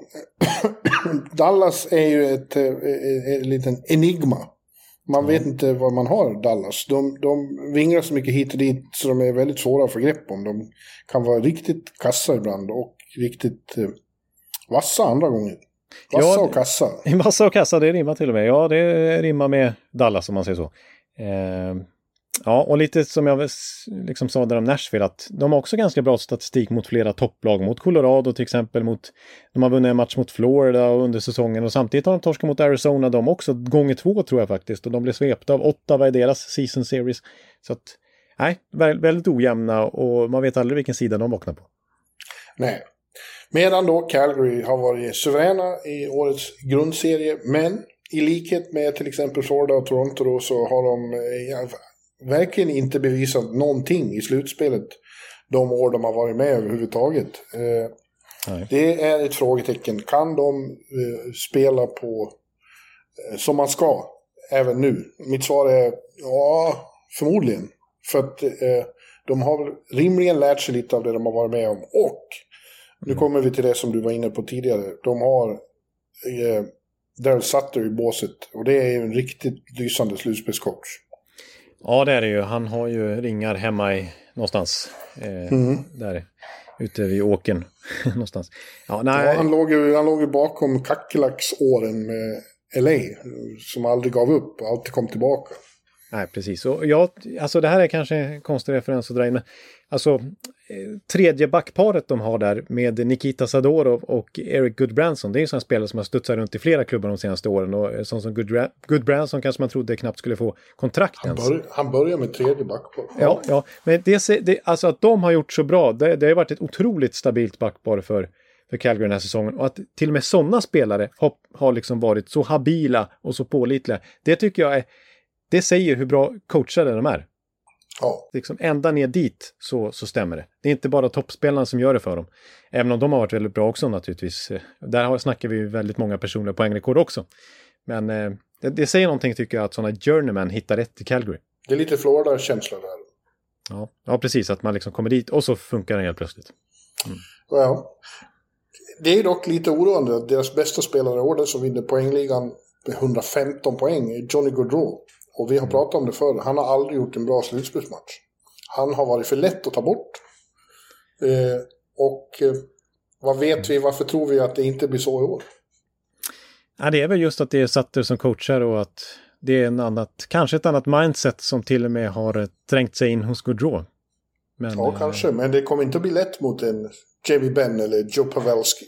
Dallas är ju ett, ett, ett liten enigma. Man vet inte vad man har Dallas. De, de vingrar så mycket hit och dit så de är väldigt svåra att få grepp om. De kan vara riktigt kassa ibland och riktigt eh, vassa andra gånger. Vassa ja, och kassa. Vassa och kassa, det rimmar till och med. Ja, det rimmar med Dallas om man säger så. Eh, ja, och lite som jag liksom sa där om Nashville, att de har också ganska bra statistik mot flera topplag. Mot Colorado till exempel. Mot, de har vunnit en match mot Florida under säsongen. Och samtidigt har de torskat mot Arizona. De också gånger två tror jag faktiskt. Och de blev svepta av Ottawa i deras season series. Så att, nej, väldigt ojämna. Och man vet aldrig vilken sida de vaknar på. Nej. Medan då Calgary har varit suveräna i årets grundserie. Men i likhet med till exempel Florida och Toronto då, så har de ja, verkligen inte bevisat någonting i slutspelet de år de har varit med överhuvudtaget. Eh, det är ett frågetecken. Kan de eh, spela på eh, som man ska även nu? Mitt svar är ja, förmodligen. För att eh, de har rimligen lärt sig lite av det de har varit med om. Och nu kommer vi till det som du var inne på tidigare. De har eh, Daryl Sutter i båset. Och det är ju en riktigt lysande slutspelscoach. Ja, det är det ju. Han har ju ringar hemma i någonstans. Eh, mm. Där ute vid åken någonstans. Ja, nej. Ja, han, låg ju, han låg ju bakom Kackerlacksåren med L A. Som aldrig gav upp och alltid kom tillbaka. Nej, precis. Och jag, alltså det här är kanske en konstig referens att dra in. Men alltså, tredje backparet de har där med Nikita Zadorov och Eric Goodbranson. Det är ju sådana spelare som har studsat runt i flera klubbar de senaste åren. Och sånt som Goodra- Goodbranson kanske man trodde knappt skulle få kontrakt han ens. Bör, han börjar med tredje backpar. Ja, ja. Men det, det, alltså att de har gjort så bra. Det, det har varit ett otroligt stabilt backpar för, för Calgary den här säsongen. Och att till och med sådana spelare har, har liksom varit så habila och så pålitliga. Det tycker jag är, det säger hur bra coachade de är. Ja. Liksom ända ner dit så, så stämmer det. Det är inte bara toppspelarna som gör det för dem. Även om de har varit väldigt bra också naturligtvis. Där har, snackar vi ju väldigt många personliga poängrekord också. Men eh, det, det säger någonting tycker jag att sådana journeyman hittar rätt i Calgary. Det är lite Florida-känsla där. Ja, ja, precis. Att man liksom kommer dit och så funkar det helt plötsligt. Mm. Ja. Det är dock lite oroande att deras bästa spelare i år som vinner poängligan med hundrafemton poäng är Johnny Gaudreau. Och vi har pratat om det förr. Han har aldrig gjort en bra slutspelsmatch. Han har varit för lätt att ta bort. Eh, och eh, vad vet vi? Varför tror vi att det inte blir så i år? Ja, det är väl just att det är Sutter som coachar och att det är en annat, kanske ett annat mindset som till och med har trängt sig in hos Gaudreau. Men, ja, eh, kanske. Men det kommer inte att bli lätt mot en Jamie Benn eller Joe Pavelski.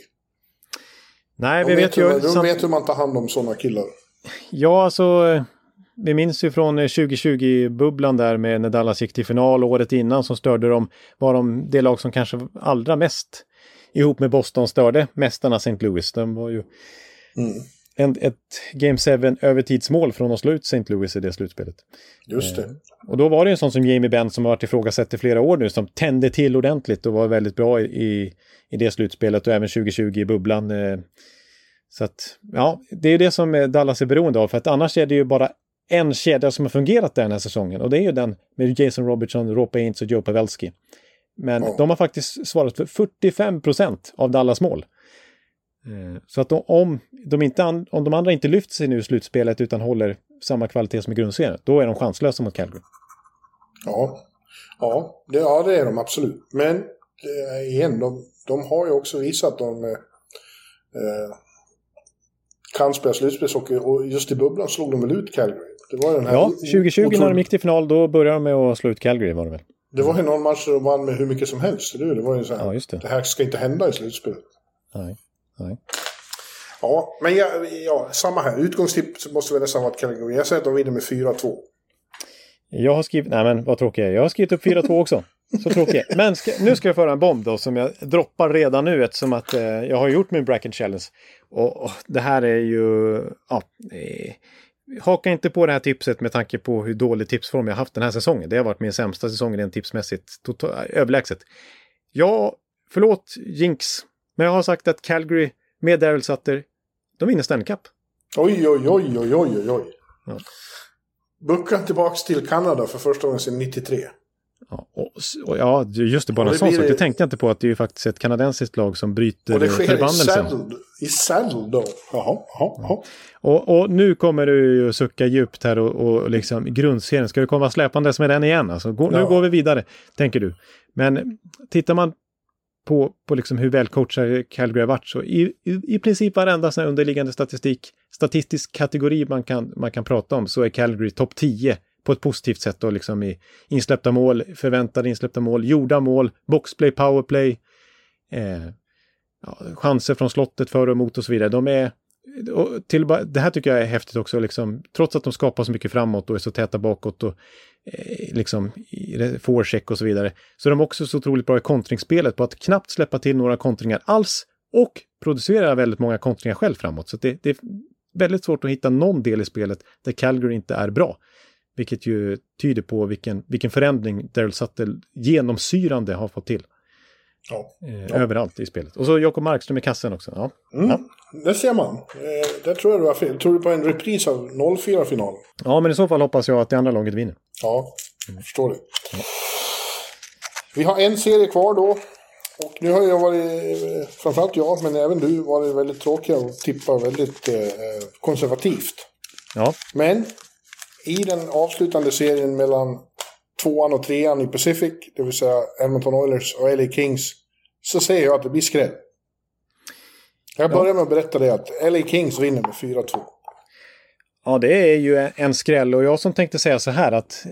Nej, de vi vet, vet ju... De sam- vet hur man tar hand om sådana killar. Ja, alltså... Vi minns ju från tjugo tjugo-bubblan där med när Dallas gick till final året innan som störde dem, var de det lag som kanske allra mest ihop med Boston störde mästarna Saint Louis. De var ju mm. en, ett Game sju övertidsmål från att slå ut Saint Louis i det slutspelet. Just det. Eh, och då var det en sån som Jamie Benn som har varit ifrågasatt i flera år nu, som tände till ordentligt och var väldigt bra i, i det slutspelet och även tjugo tjugo i bubblan. Eh, så att, ja, det är det som Dallas är beroende av, för att annars är det ju bara en kedja som har fungerat den här säsongen, och det är ju den med Jason Robertson, Rob Paints och Joe Pavelski. Men oh. de har faktiskt svarat för fyrtiofem procent av Dallas mål. Eh, så att de, om, de inte, om de andra inte lyfter sig nu i slutspelet utan håller samma kvalitet som i grundserien, då är de chanslösa mot Calgary. Ja, ja, det, ja det är de absolut. Men eh, igen, de, de har ju också visat att de eh, kan spela slutspelshockey, och just i bubblan slog de väl ut Calgary. Det var den här ja, tjugo tjugo otroligt... när de gick till final, då började de med att slå ut Calgary, var det väl? Det var ju någon match som vann med hur mycket som helst. Det, det var ju så här, ja, just det. Det här ska inte hända i slutspelet. Nej, nej. Ja, men ja, ja, samma här. Utgångstipp måste väl nästan vara ett Calgary. Jag säger att de vinner med fyra två. Jag har skrivit, nej men vad tråkigt jag Jag har skrivit upp fyra två också. Så tråkigt. Men ska, nu ska jag föra en bomb då som jag droppar redan nu, eftersom att eh, jag har gjort min bracket challenge. Och, och det här är ju, ja, eh, haka inte på det här tipset med tanke på hur dålig tipsform jag haft den här säsongen. Det har varit min sämsta säsong rent tipsmässigt, total, överlägset. Ja, förlåt Jinx, men jag har sagt att Calgary med Daryl Sutter, de vinner Stanley Cup. Oj, oj, oj, oj, oj, oj. Ja. Buckar tillbaks till Kanada för första gången sedan nittiotre. Ja, och, och, ja, just det, bara en sån sak. Det tänkte jag inte på, att det är ju faktiskt ett kanadensiskt lag som bryter förbannelsen. Och det sker i Saddle då. Jaha, jaha, jaha. Och, och nu kommer du ju sucka djupt här och, och liksom grundserien. Ska du komma släpandes med den igen? Alltså, gå, ja. Nu går vi vidare, tänker du. Men tittar man på, på liksom hur väl coachar Calgary har varit, så i, i, i princip varenda sån underliggande statistik, statistisk kategori man kan, man kan prata om, så är Calgary topp tio på ett positivt sätt då, liksom i insläppta mål, förväntade insläppta mål, gjorda mål, boxplay, powerplay, eh, ja, chanser från slottet för och emot och så vidare. De är, och till, det här tycker jag är häftigt också, liksom, trots att de skapar så mycket framåt och är så täta bakåt och eh, liksom forecheck och så vidare, så är de också så otroligt bra i kontringsspelet på att knappt släppa till några kontringar alls och producera väldigt många kontringar själv framåt. Så det, det är väldigt svårt att hitta någon del i spelet där Calgary inte är bra. Vilket ju tyder på vilken, vilken förändring Daryl Sutter genomsyrande har fått till. Ja. Eh, ja. Överallt i spelet. Och så Jakob Markström i kassen också. Ja. Mm. Ja. Det ser man. Eh, det tror jag du har fel. Tror du på en repris av noll fyra-finalen? Ja, men i så fall hoppas jag att det andra laget vinner. Ja, jag förstår det. Ja. Vi har en serie kvar då. Och nu har jag varit, framförallt jag, men även du, varit väldigt tråkiga och tippa väldigt eh, konservativt. Ja. Men i den avslutande serien mellan tvåan och trean i Pacific, det vill säga Edmonton Oilers och L A Kings, så säger jag att det blir skräll. Jag börjar med att berätta det, att L A Kings vinner med fyra två. Ja, det är ju en skräll, och jag som tänkte säga så här att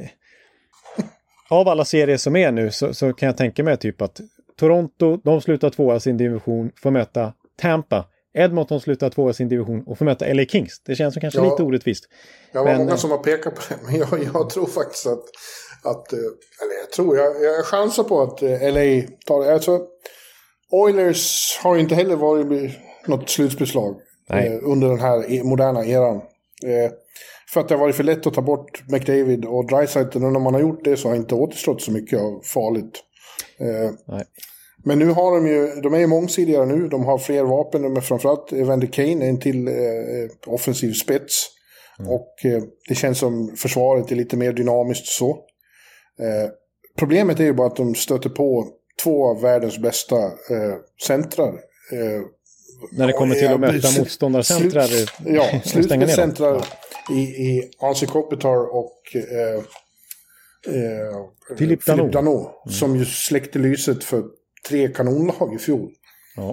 av alla serier som är nu så, så kan jag tänka mig typ att Toronto, de slutar tvåa sin division, får möta Tampa. Edmonton slutar tvåa sin division och får möta L A Kings. Det känns som kanske ja, lite orättvist. Det var men, många som har pekat på det, men jag, jag tror faktiskt att, att eller jag tror, jag, jag chansar på att L A tar, alltså Oilers har ju inte heller varit något slutspelslag eh, under den här moderna eran. Eh, för att det har varit för lätt att ta bort McDavid och Draisaitl, och när man har gjort det så har inte återstått så mycket av farligt. Eh, Nej. Men nu har de ju, de är ju mångsidigare nu, de har fler vapen, men framförallt Evander Kane är en till eh, offensiv spets. Mm. Och eh, det känns som försvaret är lite mer dynamiskt så. Eh, problemet är ju bara att de stöter på två av världens bästa eh, centrar. Eh, När det kommer till att möta sl- motståndarcentrar. Slut, ja, slutspelscentrar ja. i, i Anse Kopitar och eh, eh, Philippe Danault, Danault mm. som ju släckte lyset för tre kanonlag i fjol. Ja.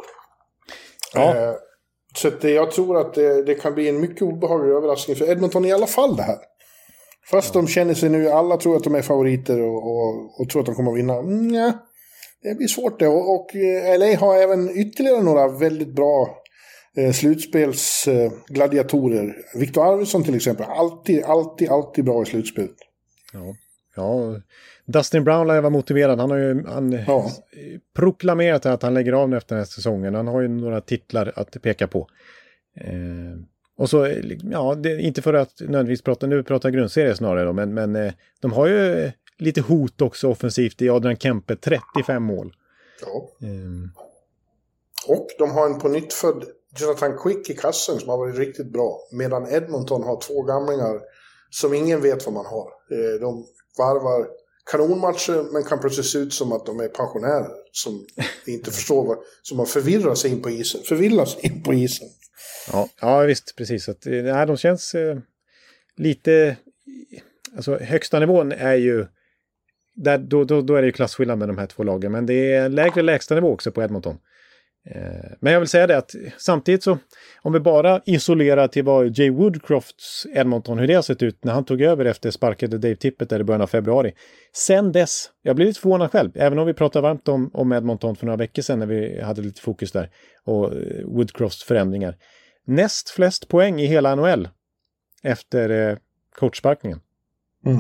Ja. Eh, så att det, jag tror att det, det kan bli en mycket obehaglig överraskning för Edmonton i alla fall det här. Fast ja. de känner sig nu, alla tror att de är favoriter och, och, och tror att de kommer att vinna. Mm, ja, det blir svårt det. Och, och L A har även ytterligare några väldigt bra eh, slutspelsgladiatorer. Eh, Victor Arvidsson till exempel. Alltid, alltid, alltid bra i slutspel. Ja. Ja, Dustin Brown lär vara motiverad. Han har ju han ja. proklamerat att han lägger av efter den här säsongen. Han har ju några titlar att peka på. Eh, och så, ja, det är inte för att nödvändigtvis prata, nu pratar grundserie snarare då, men, men eh, de har ju lite hot också offensivt i Adrian Kempe, trettiofem mål. Ja. Mm. Och de har en på nytt född Jonathan Quick i kassen som har varit riktigt bra. Medan Edmonton har två gamlingar som ingen vet vad man har. De varvar kanonmatcher men kan plötsligt se ut som att de är pensionärer. Som inte förstår vad, som man förvirrar sig in på isen. Förvillar sig in på isen. Ja, ja visst, precis. Att, nej, de känns eh, lite... Alltså högsta nivån är ju... Där, då, då, då är det ju klassskillnad med de här två lagen. Men det är lägre lägsta nivå också på Edmonton. Eh, men jag vill säga det att samtidigt så, om vi bara isolerar till vad Jay Woodcrofts Edmonton, hur det har sett ut när han tog över efter sparkade Dave Tippett där i början av februari. Sen dess, jag blev lite förvånad själv, även om vi pratade varmt om, om Edmonton för några veckor sedan när vi hade lite fokus där och eh, Woodcrofts förändringar. Näst flest poäng i hela N H L efter eh, coachsparkningen. Mm.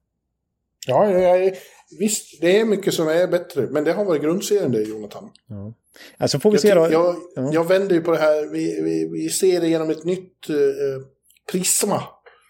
Ja, ja, ja, visst, det är mycket som är bättre, men det har varit grundserien det, Jonathan. Ja. Alltså får vi jag, se då. Jag, ja. jag vänder ju på det här, vi, vi, vi ser det genom ett nytt eh, prisma.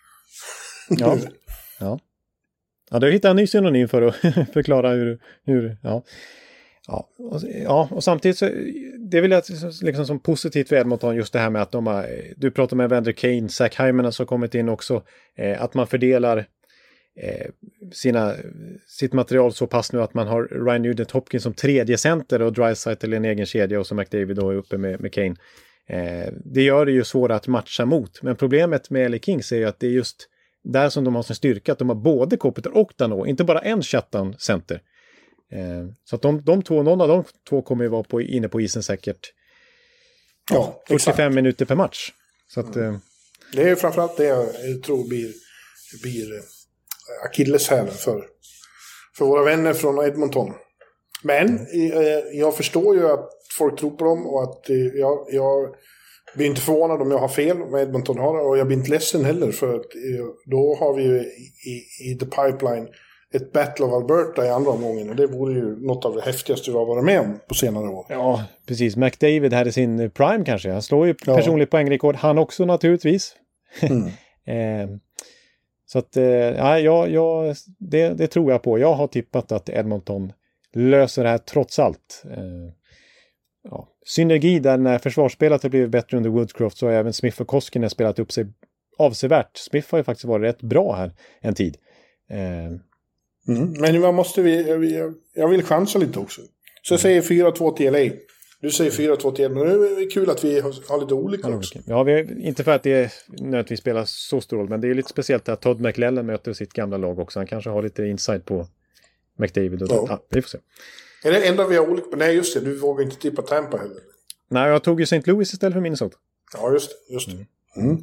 Ja, ja. Ja, du hittar en ny synonym för att förklara hur, hur ja. Ja, och, ja, och samtidigt så det vill jag liksom som positivt för Edmonton just det här med att de har, du pratar med Evander Kane, Zach Hyman som kommit in också, eh, att man fördelar eh, sina, sitt material så pass nu att man har Ryan Nugent-Hopkins som tredje center och Draisaitl i en egen kedja och så McDavid då är uppe med, med Kane. Eh, det gör det ju svårare att matcha mot, men problemet med L A Kings är ju att det är just där som de har sin styrka, att de har både Kopitar och Danault, inte bara en shutdown center. Eh, så att de, de två, någon av de två kommer ju vara på, inne på isen säkert ja, fyrtiofem exakt. Minuter per match. Så att, mm. eh, det är ju framförallt det jag tror blir, blir akilleshälen för, för våra vänner från Edmonton. Men mm. eh, jag förstår ju att folk tror på dem och att eh, jag, jag blir inte förvånad om jag har fel med Edmonton har det, och jag blir inte ledsen heller för att eh, då har vi ju i, i the pipeline ett Battle of Alberta i andra omgången och det vore ju något av det häftigaste vi har varit med om på senare år. Ja, precis. McDavid hade sin prime kanske. Han slår ju ja. personligt poängrekord. Han också naturligtvis. Mm. eh, så att, eh, ja, ja, det, det tror jag på. Jag har tippat att Edmonton löser det här trots allt. Eh, ja. Synergi där när försvarsspelet har blivit bättre under Woodcroft så har även Smith och Koskinen har spelat upp sig avsevärt. Smith har ju faktiskt varit rätt bra här en tid. Eh, Mm. Men man måste vi, jag, jag vill chansa lite också. Så jag säger fyra två till L A. Du säger fyra två till L A. Men nu är det kul att vi har, har lite olika också. Ja, vi är, inte för att det är nödvändigtvis spelar så stor roll. Men det är lite speciellt att Todd McLellan möter sitt gamla lag också. Han kanske har lite insight på McDavid. Och ja. ah, vi får se. Är det enda vi har olika? Nej, just det. Du vågar inte tippa Tampa heller. Nej, jag tog ju Saint Louis istället för Minnesota. Ja, just det. Just det. Mm. Mm.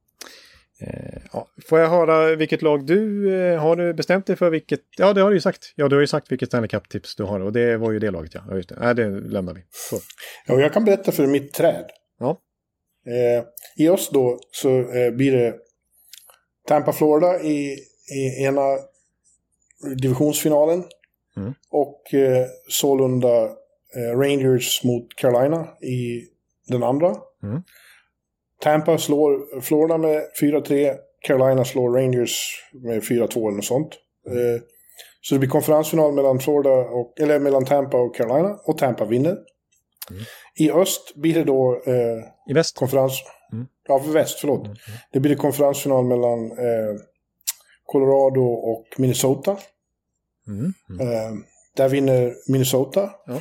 Eh, ja. Får jag höra vilket lag du eh, har du bestämt dig för vilket? Ja, det har du ju sagt. Ja, du har ju sagt vilket Stanley Cup-tips du har och det var ju det laget, ja. Ja, just det. Nej, det lämnar vi. Så. Ja, jag kan berätta för mitt träd. Ja. Eh, I oss då så eh, blir det Tampa Florida i, i ena divisionsfinalen mm. och eh, sålunda eh, Rangers mot Carolina i den andra. Mm. Tampa slår Florida med fyra tre. Carolina slår Rangers med fyra två eller något sånt. Eh, så det blir konferensfinal mellan Florida och, eller mellan Tampa och Carolina. Och Tampa vinner. Mm. I öst blir det då eh, I väst. konferens... Mm. Ja, för väst, förlåt. Mm. Det blir det konferensfinal mellan eh, Colorado och Minnesota. Mm. Mm. Eh, där vinner Minnesota. Ja.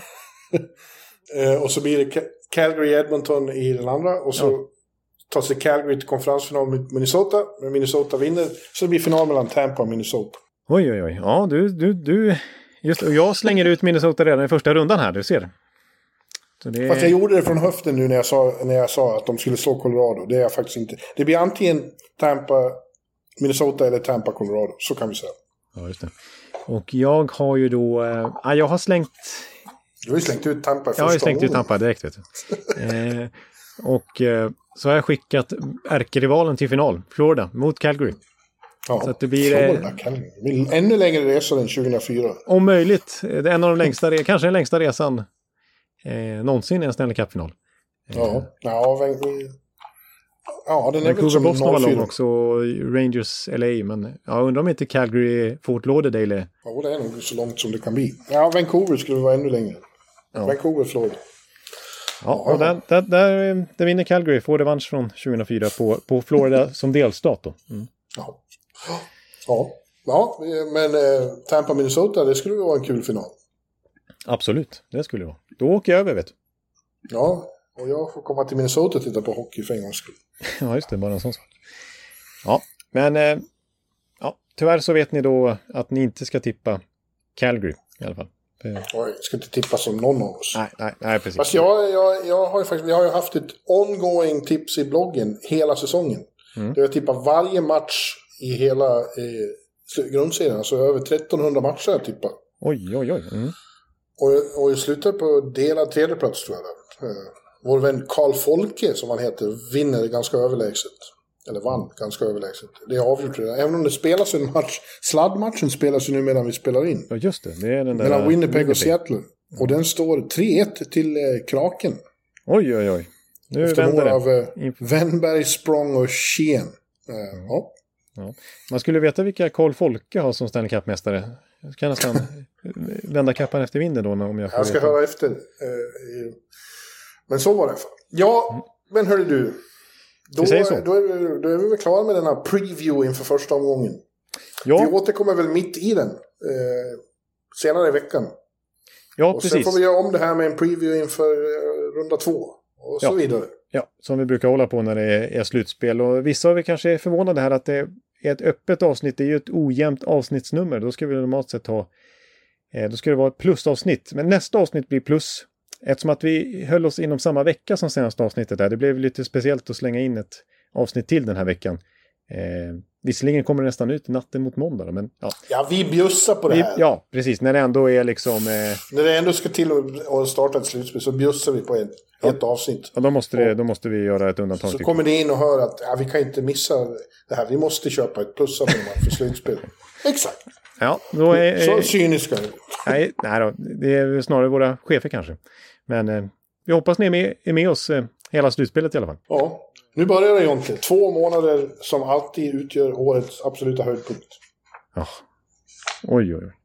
eh, och så blir det Ca- Calgary-Edmonton i den andra. Och så... Ja. tar sig Calgary till konferensfinal med Minnesota. Men Minnesota vinner. Så det blir final mellan Tampa och Minnesota. Oj, oj, oj. Ja, du, du, du... Just, och jag slänger ut Minnesota redan i första rundan här, du ser. Så det... Fast jag gjorde det från höften nu när jag, sa, när jag sa att de skulle slå Colorado. Det är jag faktiskt inte. Det blir antingen Tampa, Minnesota eller Tampa, Colorado. Så kan vi säga. Ja, just det. Och jag har ju då... Äh, jag har slängt... Du har ju slängt ut Tampa första Jag har ju slängt åren. ut Tampa direkt, vet du. eh, och... Eh, så har jag skickat ärkerivalen till final. Florida mot Calgary. Ja, så att det blir Florida, Calgary. Ännu längre resa än tjugohundrafyra. Om möjligt. Det är en av de längsta, kanske den längsta resan eh, någonsin i en Stanley Cup-final. Ja, ja Ja, den är väl Vancouver som Boston var noll fyra. lång också, Rangers L A, men jag undrar om inte Calgary Fort Lauderdale är. Ja, det är nog så långt som det kan bli. Ja, Vancouver skulle vara ännu längre. Ja. Vancouver, Florida. Ja, och där, där, där, där vinner Calgary, får revansch från tjugohundrafyra på, på Florida som delstat då. Mm. Ja. Ja. Ja, men eh, Tampa, Minnesota, det skulle vara en kul final. Absolut, det skulle det vara. Då åker jag över, vet du. Ja, och jag får komma till Minnesota och titta på hockey för en gångs skull. Ja, just det, bara en sån sak. Ja, men eh, ja, tyvärr så vet ni då att ni inte ska tippa Calgary i alla fall. Ja, jag ska inte tippa som någon av oss. Nej, nej, nej precis. Fast jag, jag, jag har ju faktiskt jag har ju haft ett ongoing tips i bloggen hela säsongen. Mm. Där jag tippar varje match i hela eh, grundserien. Alltså över trettonhundra matcher jag tippar. Oj, oj, oj. Mm. Och, och jag slutar på delad tredje plats tror jag. Eh, vår vän Karl Folke, som han heter, vinner ganska överlägset. Eller vann ganska överlägset. Det är avgjort redan. Även om det spelas en match. Sladdmatchen spelas ju nu medan vi spelar in. Ja, just det. Det är den där... Mellan Winnipeg, Winnipeg och Seattle. Och den står tre ett till eh, Kraken. Oj, oj, oj. Nu efter vänder det. Av eh, Wennberg, Sprong och Skien. Eh, mm. ja. Ja. Man skulle veta vilka Karl Folke har som Stanley Cup-mästare. Jag kan nästan vända kappan efter vinden då. Om jag, jag ska höra efter. Eh, men så var det. Ja, mm. Men hörru du. Då, då, är vi, då är vi väl klara med den här preview inför första omgången. Ja. Vi återkommer väl mitt i den. Eh, senare i veckan. Ja, och precis. Sen får vi göra om det här med en preview inför eh, runda två. Och så ja. vidare. Ja, som vi brukar hålla på när det är, är slutspel. Och vissa av er kanske är förvånade här att det är ett öppet avsnitt. Det är ju ett ojämnt avsnittsnummer. Då ska vi normalt sett ha... Eh, då ska det vara ett plusavsnitt. Men nästa avsnitt blir plus. Eftersom att vi höll oss inom samma vecka som senaste avsnittet där. Det blev lite speciellt att slänga in ett avsnitt till den här veckan. Eh, visserligen kommer det nästan ut natten mot måndag. Men, ja. ja, vi bjussar på det här. Vi, ja, precis. När det ändå är liksom... Eh... När det ändå ska till att starta ett slutspel så bjussar vi på ett, ja. ett avsnitt. Ja, då måste, det, då måste vi göra ett undantag. Så kommer ni in och hör att ja, vi kan inte missa det här. Vi måste köpa ett plusabonnemang för slutspel. Exakt. Ja, då är... Så cyniska. Nej, nej då. Det är snarare våra chefer kanske. Men eh, vi hoppas ni är med, är med oss eh, hela slutspelet i alla fall. Ja, nu börjar det egentligen. Två månader som alltid utgör årets absoluta höjdpunkt. Ja, oj oj oj.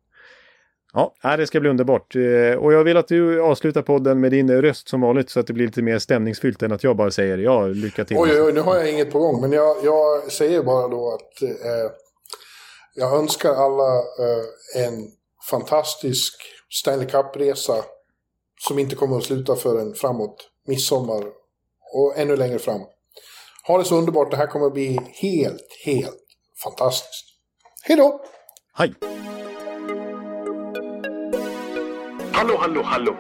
Ja, det ska bli underbart. Eh, och jag vill att du avslutar podden med din röst som vanligt så att det blir lite mer stämningsfyllt än att jag bara säger ja, lycka till. Oj oj oj, nu har jag inget på gång. Men jag, jag säger bara då att eh, jag önskar alla eh, en fantastisk Stanley Cup-resa som inte kommer att sluta förrän framåt midsommar och ännu längre fram. Ha det så underbart. Det här kommer att bli helt, helt fantastiskt. Hej då! Hej! Hallå, hallå, hallå!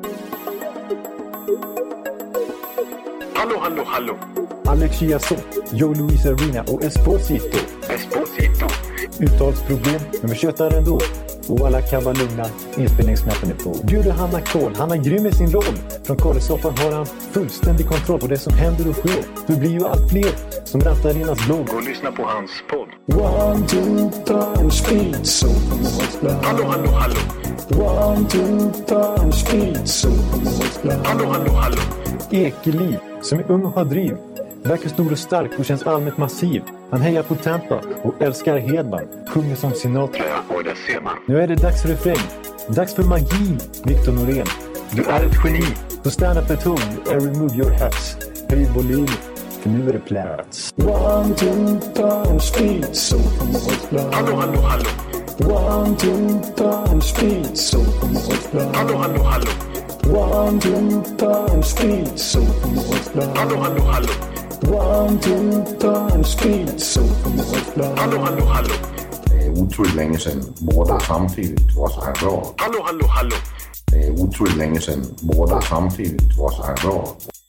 Hallå, hallå, hallå! Alex Chiazot, Joe Luis Arena och Esposito. Esposito. Uttalsproblem, men vi tjötar ändå. Och alla kan vara lugna, inspelningsknappen är på. Bjuder Hanna Kohl, han är grym i sin roll. Från Kållesoffan har han fullständig kontroll på det som händer och sker. Det blir ju allt fler som rattar in hans blogg. Och lyssna på hans podd. One, two, three, speed, so hallå, hallå, hallå! One, two, three, speed, so hallå, hallå, hallå! Ekeliv, som är ung och har driv. Verkar stor och stark och känns allmänt massiv. Han hejar på Tampa och älskar Hedman. Sjunger som Sinatra. Ja, och det ser man. Nu är det dags för refräng. Dags för magi, Victor Norén. Du är ett geni. Så stand up at home and remove your hats. Höj volym, för nu är det plats. One, two, three, speed, so hallå, hallå, hallå! One, two, three, speed, so hallå, hallå, hallå! One, two, three, speed, so hallå, hallå, hallå! One, two, three, speed, so hallå, hallå, hallå! Det är otroligt länge sedan båda samtidigt var så här bra. Hallå, hallå, hallå! Det är otroligt länge sedan båda samtidigt var så här bra.